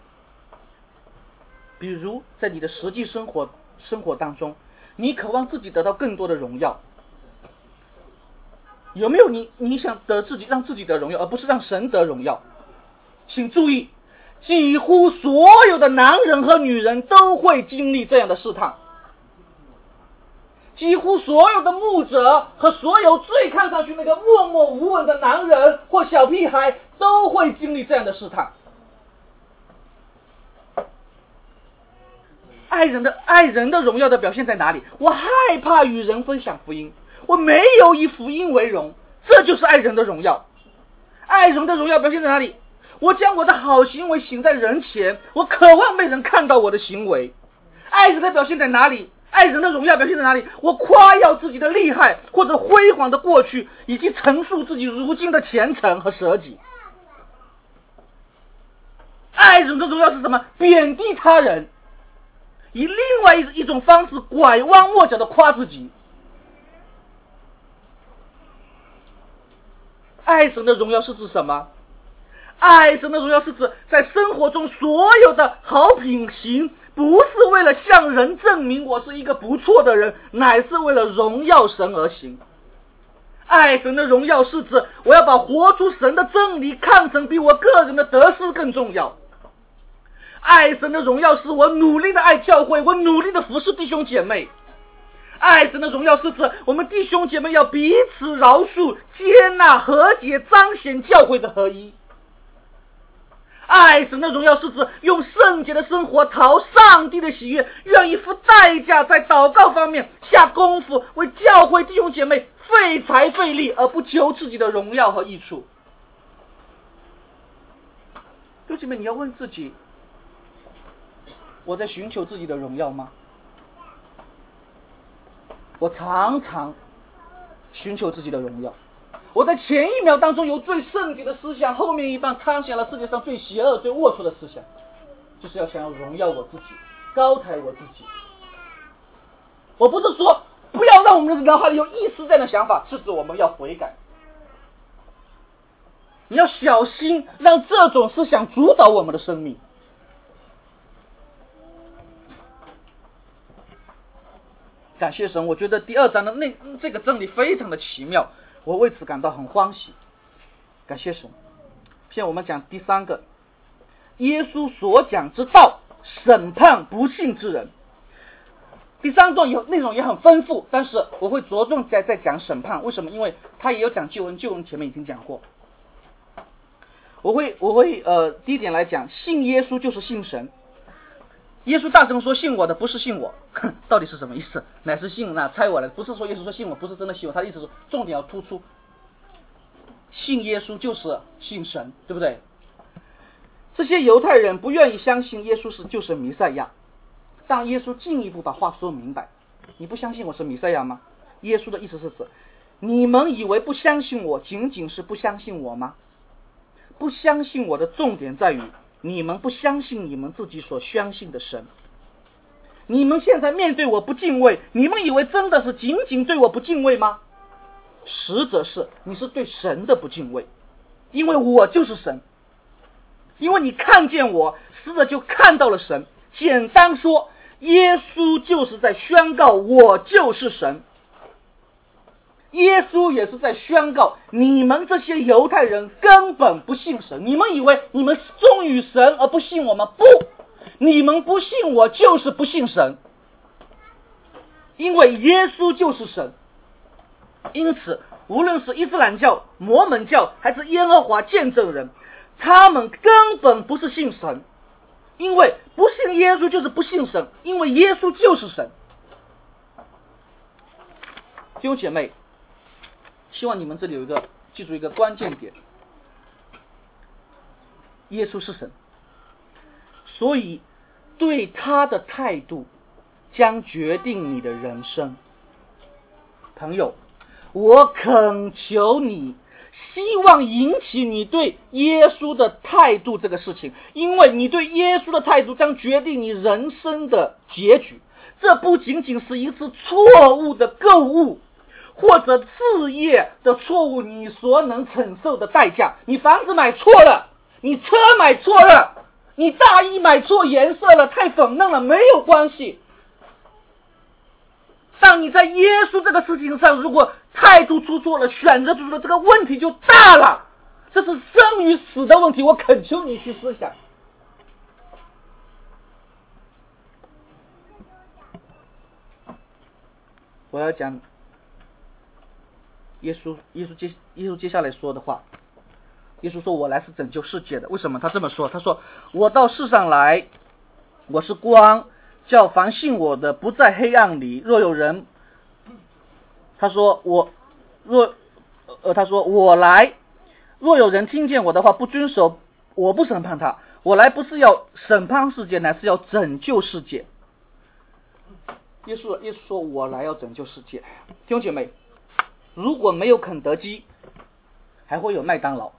比如在你的实际生活当中，你渴望自己得到更多的荣耀，有没有你想让自己得荣耀，而不是让神得荣耀？请注意，几乎所有的男人和女人都会经历这样的试探，几乎所有的牧者和所有最看上去那个默默无闻的男人或小屁孩都会经历这样的试探。爱人的荣耀的表现在哪里？我害怕与人分享福音，我没有以福音为荣，这就是爱人的荣耀。爱人的荣耀表现在哪里？我将我的好行为行在人前，我渴望被人看到我的行为。爱人的表现在哪里？爱人的荣耀表现在哪里？我夸耀自己的厉害或者辉煌的过去，以及陈述自己如今的虔诚和舍己。爱人的荣耀是什么？贬低他人，以另外一种方式拐弯抹角的夸自己。爱神的荣耀是指什么？爱神的荣耀是指在生活中所有的好品行，不是为了向人证明我是一个不错的人，乃是为了荣耀神而行。爱神的荣耀是指我要把活出神的真理看成比我个人的得失更重要。爱神的荣耀是我努力的爱教会，我努力的服侍弟兄姐妹。爱神的荣耀是指我们弟兄姐妹要彼此饶恕、接纳、和解，彰显教会的合一。爱神的荣耀是指用圣洁的生活讨上帝的喜悦，愿意付代价在祷告方面下功夫，为教会弟兄姐妹费财费力，而不求自己的荣耀和益处。弟兄姐妹，你要问自己，我在寻求自己的荣耀吗？我常常寻求自己的荣耀，我在前一秒当中有最圣洁的思想，后面一半掺显了世界上最邪恶最龌龊的思想，就是想要荣耀我自己，高抬我自己。我不是说不要让我们的脑海里有一丝这样的想法，是指我们要悔改。你要小心让这种思想主导我们的生命。感谢神，我觉得第二章的这个真理非常的奇妙，我为此感到很欢喜。感谢神。现在我们讲第三个，耶稣所讲之道，审判不信之人。第三段内容也很丰富，但是我会着重在讲审判。为什么？因为他也有讲救恩，救恩前面已经讲过。我会第一点来讲，信耶稣就是信神。耶稣大声说信我的不是信我，到底是什么意思？乃是信那差我来的。不是说耶稣说信我不是真的信我，他的意思是重点要突出，信耶稣就是信神，对不对？这些犹太人不愿意相信耶稣是救神弥赛亚，但耶稣进一步把话说明白，你不相信我是弥赛亚吗？耶稣的意思是指你们以为不相信我仅仅是不相信我吗？不相信我的重点在于你们不相信你们自己所相信的神。你们现在面对我不敬畏，你们以为真的是仅仅对我不敬畏吗？实则是你是对神的不敬畏，因为我就是神。因为你看见我，实则就看到了神。简单说，耶稣就是在宣告我就是神。耶稣也是在宣告你们这些犹太人根本不信神，你们以为你们忠于神而不信我吗？不，你们不信我就是不信神，因为耶稣就是神。因此无论是伊斯兰教、摩门教还是耶和华见证人，他们根本不是信神，因为不信耶稣就是不信神，因为耶稣就是神。 弟兄姐妹，希望你们这里记住一个关键点，耶稣是神，所以对他的态度将决定你的人生。朋友，我恳求你，希望引起你对耶稣的态度这个事情，因为你对耶稣的态度将决定你人生的结局。这不仅仅是一次错误的购物或者置业的错误你所能承受的代价。你房子买错了，你车买错了，你大衣买错颜色了，太粉嫩了，没有关系。当你在耶稣这个事情上如果态度出错了，选择出错了，这个问题就大了，这是生与死的问题。我恳求你去思想。我要讲耶稣接下来说的话。耶稣说，我来是拯救世界的。为什么他这么说？他说，我到世上来，我是光，叫凡信我的不在黑暗里。若有人，他说我来，若有人听见我的话不遵守，我不审判他。我来不是要审判世界，乃是要拯救世界。耶稣说，我来要拯救世界。弟兄姐妹，如果没有肯德基，还会有麦当劳，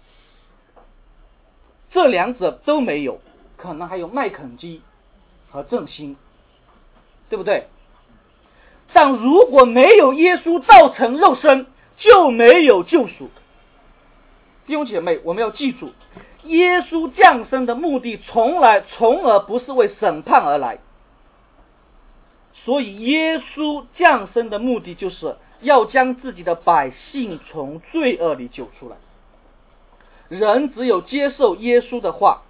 这两者都没有，可能还有麦肯基和振兴，对不对？但如果没有耶稣道成肉身，就没有救赎。弟兄姐妹，我们要记住，耶稣降生的目的从而不是为审判而来，所以耶稣降生的目的就是要将自己的百姓从罪恶里救出来。人只有接受耶稣的话，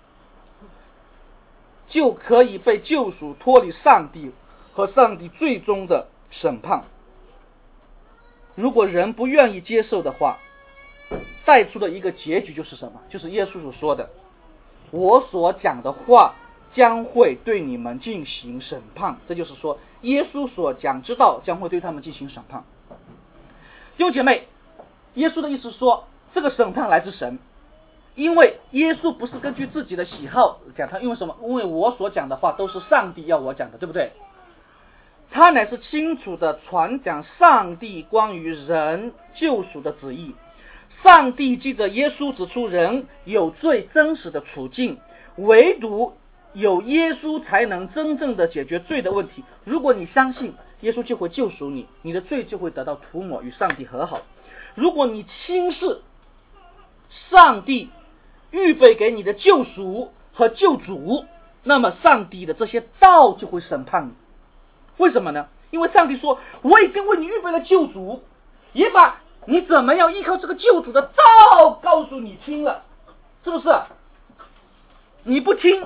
就可以被救赎，脱离上帝和上帝最终的审判。如果人不愿意接受的话，带出的一个结局就是什么？就是耶稣所说的，我所讲的话将会对你们进行审判。这就是说，耶稣所讲之道将会对他们进行审判。弟兄姐妹，耶稣的意思说，这个审判来自神，因为耶稣不是根据自己的喜好讲，他因为什么？因为我所讲的话都是上帝要我讲的，对不对？他乃是清楚的传讲上帝关于人救赎的旨意。上帝藉着耶稣指出人有最真实的处境，唯独有耶稣才能真正的解决罪的问题。如果你相信耶稣就会救赎你，你的罪就会得到涂抹，与上帝和好。如果你轻视上帝预备给你的救赎和救主，那么上帝的这些道就会审判你。为什么呢？因为上帝说，我已经为你预备了救主，也把你怎么样依靠这个救主的道告诉你听了，是不是？你不听，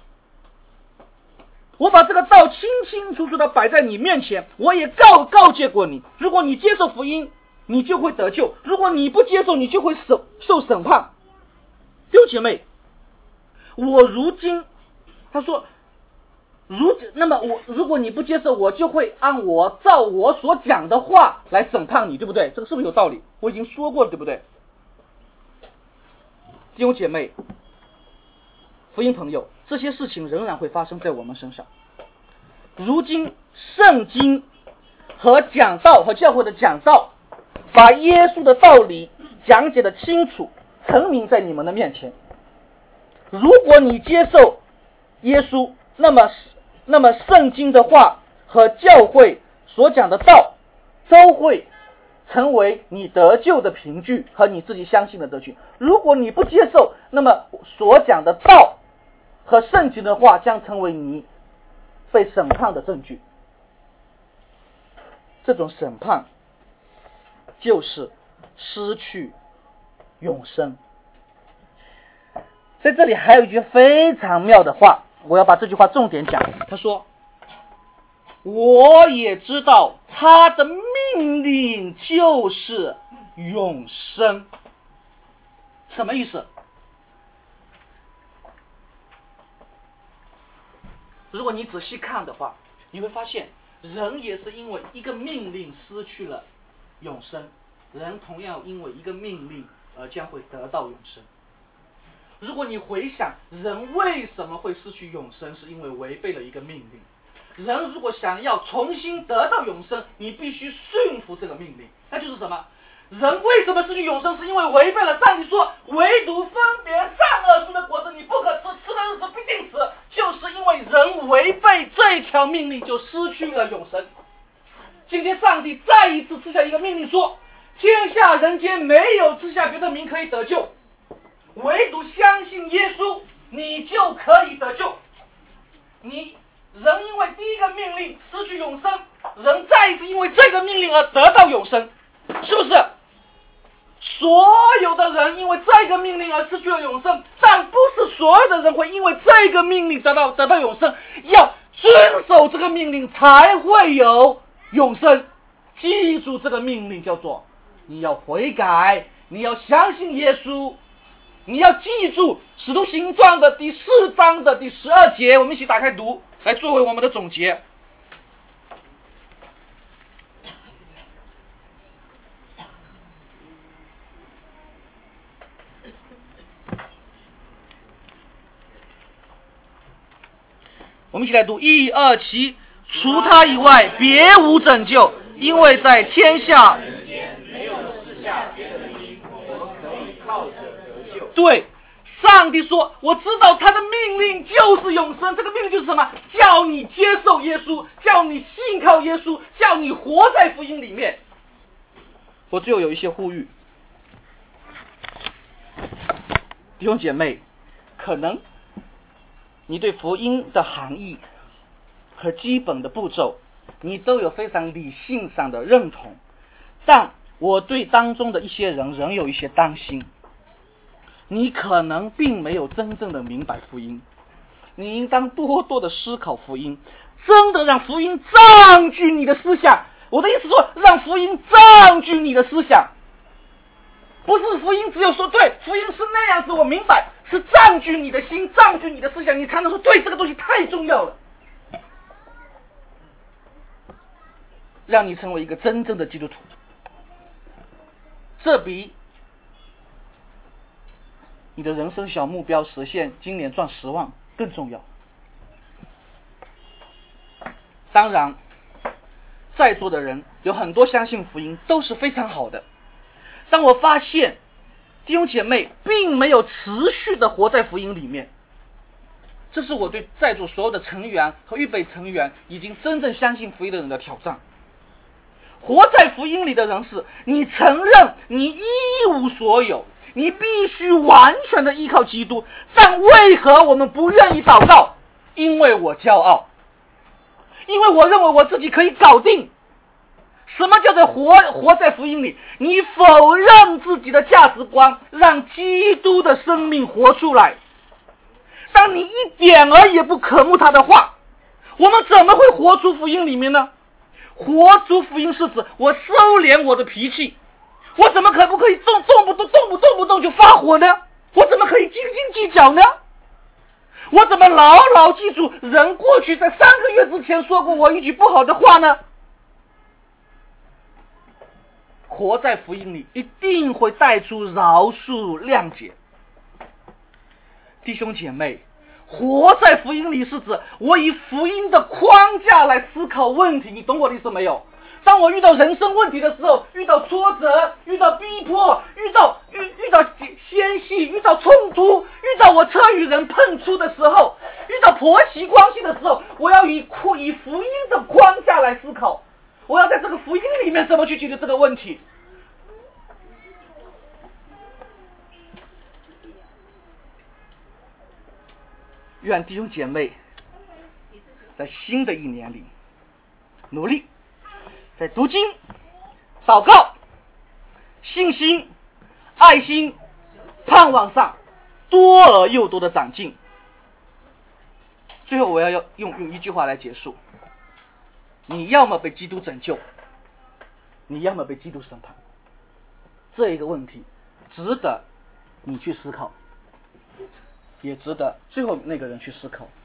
我把这个道清清楚楚的摆在你面前，我也告诫过你，如果你接受福音，你就会得救；如果你不接受，你就会受审判。弟兄姐妹，我如今，他说，那么如果你不接受，我就会照我所讲的话来审判你，对不对？这个是不是有道理？我已经说过了，对不对？弟兄姐妹，福音朋友，这些事情仍然会发生在我们身上。如今圣经和讲道和教会的讲道，把耶稣的道理讲解的清楚，陈明在你们的面前。如果你接受耶稣，那么圣经的话和教会所讲的道都会成为你得救的凭据和你自己相信的得据。如果你不接受，那么所讲的道和圣经的话将成为你被审判的证据。这种审判就是失去永生。在这里还有一句非常妙的话，我要把这句话重点讲。他说，我也知道他的命令就是永生。什么意思？如果你仔细看的话，你会发现人也是因为一个命令失去了永生，人同样因为一个命令而将会得到永生。如果你回想人为什么会失去永生，是因为违背了一个命令。人如果想要重新得到永生，你必须顺服这个命令。那就是什么？人为什么失去永生，是因为违背了上帝说唯独分别善恶树的果子你不可吃，吃的日子必定死，就是因为人违背这条命令，就失去了永生。今天上帝再一次赐下一个命令说，天下人间没有赐下别的名可以得救，唯独相信耶稣，你就可以得救。人因为第一个命令失去永生，人再一次因为这个命令而得到永生，是不是？所有的人因为这个命令而失去了永生，但不是所有的人会因为这个命令得到永生，要遵守这个命令才会有永生。记住这个命令叫做你要悔改，你要相信耶稣。你要记住使徒行传的第4章的第12节，我们一起打开读，来作为我们的总结。我们一起来读1、2、7，除他以外别无拯救，因为在天下人间没有赐下别的名，我们可以靠着得救。 对，上帝说我知道他的命令就是永生，这个命令就是什么？叫你接受耶稣，叫你信靠耶稣，叫你活在福音里面。我最后有一些呼吁，弟兄姐妹，可能你对福音的含义和基本的步骤你都有非常理性上的认同，但我对当中的一些人仍有一些担心。你可能并没有真正的明白福音，你应当多多的思考福音，真的让福音占据你的思想。我的意思说，让福音占据你的思想，不是福音只有说对，福音是那样子我明白，是占据你的心，占据你的思想，你才能说对，这个东西太重要了，让你成为一个真正的基督徒。这比你的人生小目标实现今年赚10万更重要。当然在座的人有很多相信福音都是非常好的，但我发现弟兄姐妹并没有持续的活在福音里面，这是我对在座所有的成员和预备成员已经真正相信福音的人的挑战。活在福音里的人是你承认你一无所有，你必须完全的依靠基督，但为何我们不愿意祷告？因为我骄傲，因为我认为我自己可以搞定。什么叫做活在福音里？你否认自己的价值观，让基督的生命活出来。当你一点儿也不渴慕他的话，我们怎么会活出福音里面呢？活出福音是指我收敛我的脾气，我怎么可以动不动就发火呢？我怎么可以斤斤计较呢？我怎么牢牢记住人过去在3个月之前说过我一句不好的话呢？活在福音里一定会带出饶恕谅解。弟兄姐妹，活在福音里是指我以福音的框架来思考问题，你懂我的意思没有？当我遇到人生问题的时候，遇到挫折，遇到逼迫，遇到间隙，遇到冲突，遇到我车与人碰触的时候，遇到婆媳关系的时候，我要以福音的框架来思考，我要在这个福音里面怎么去解决这个问题。愿弟兄姐妹在新的一年里努力在读经、祷告、信心、爱心、盼望上多而又多的长进。最后我要用一句话来结束，你要么被基督拯救，你要么被基督审判。这一个问题值得你去思考，也值得最后那个人去思考。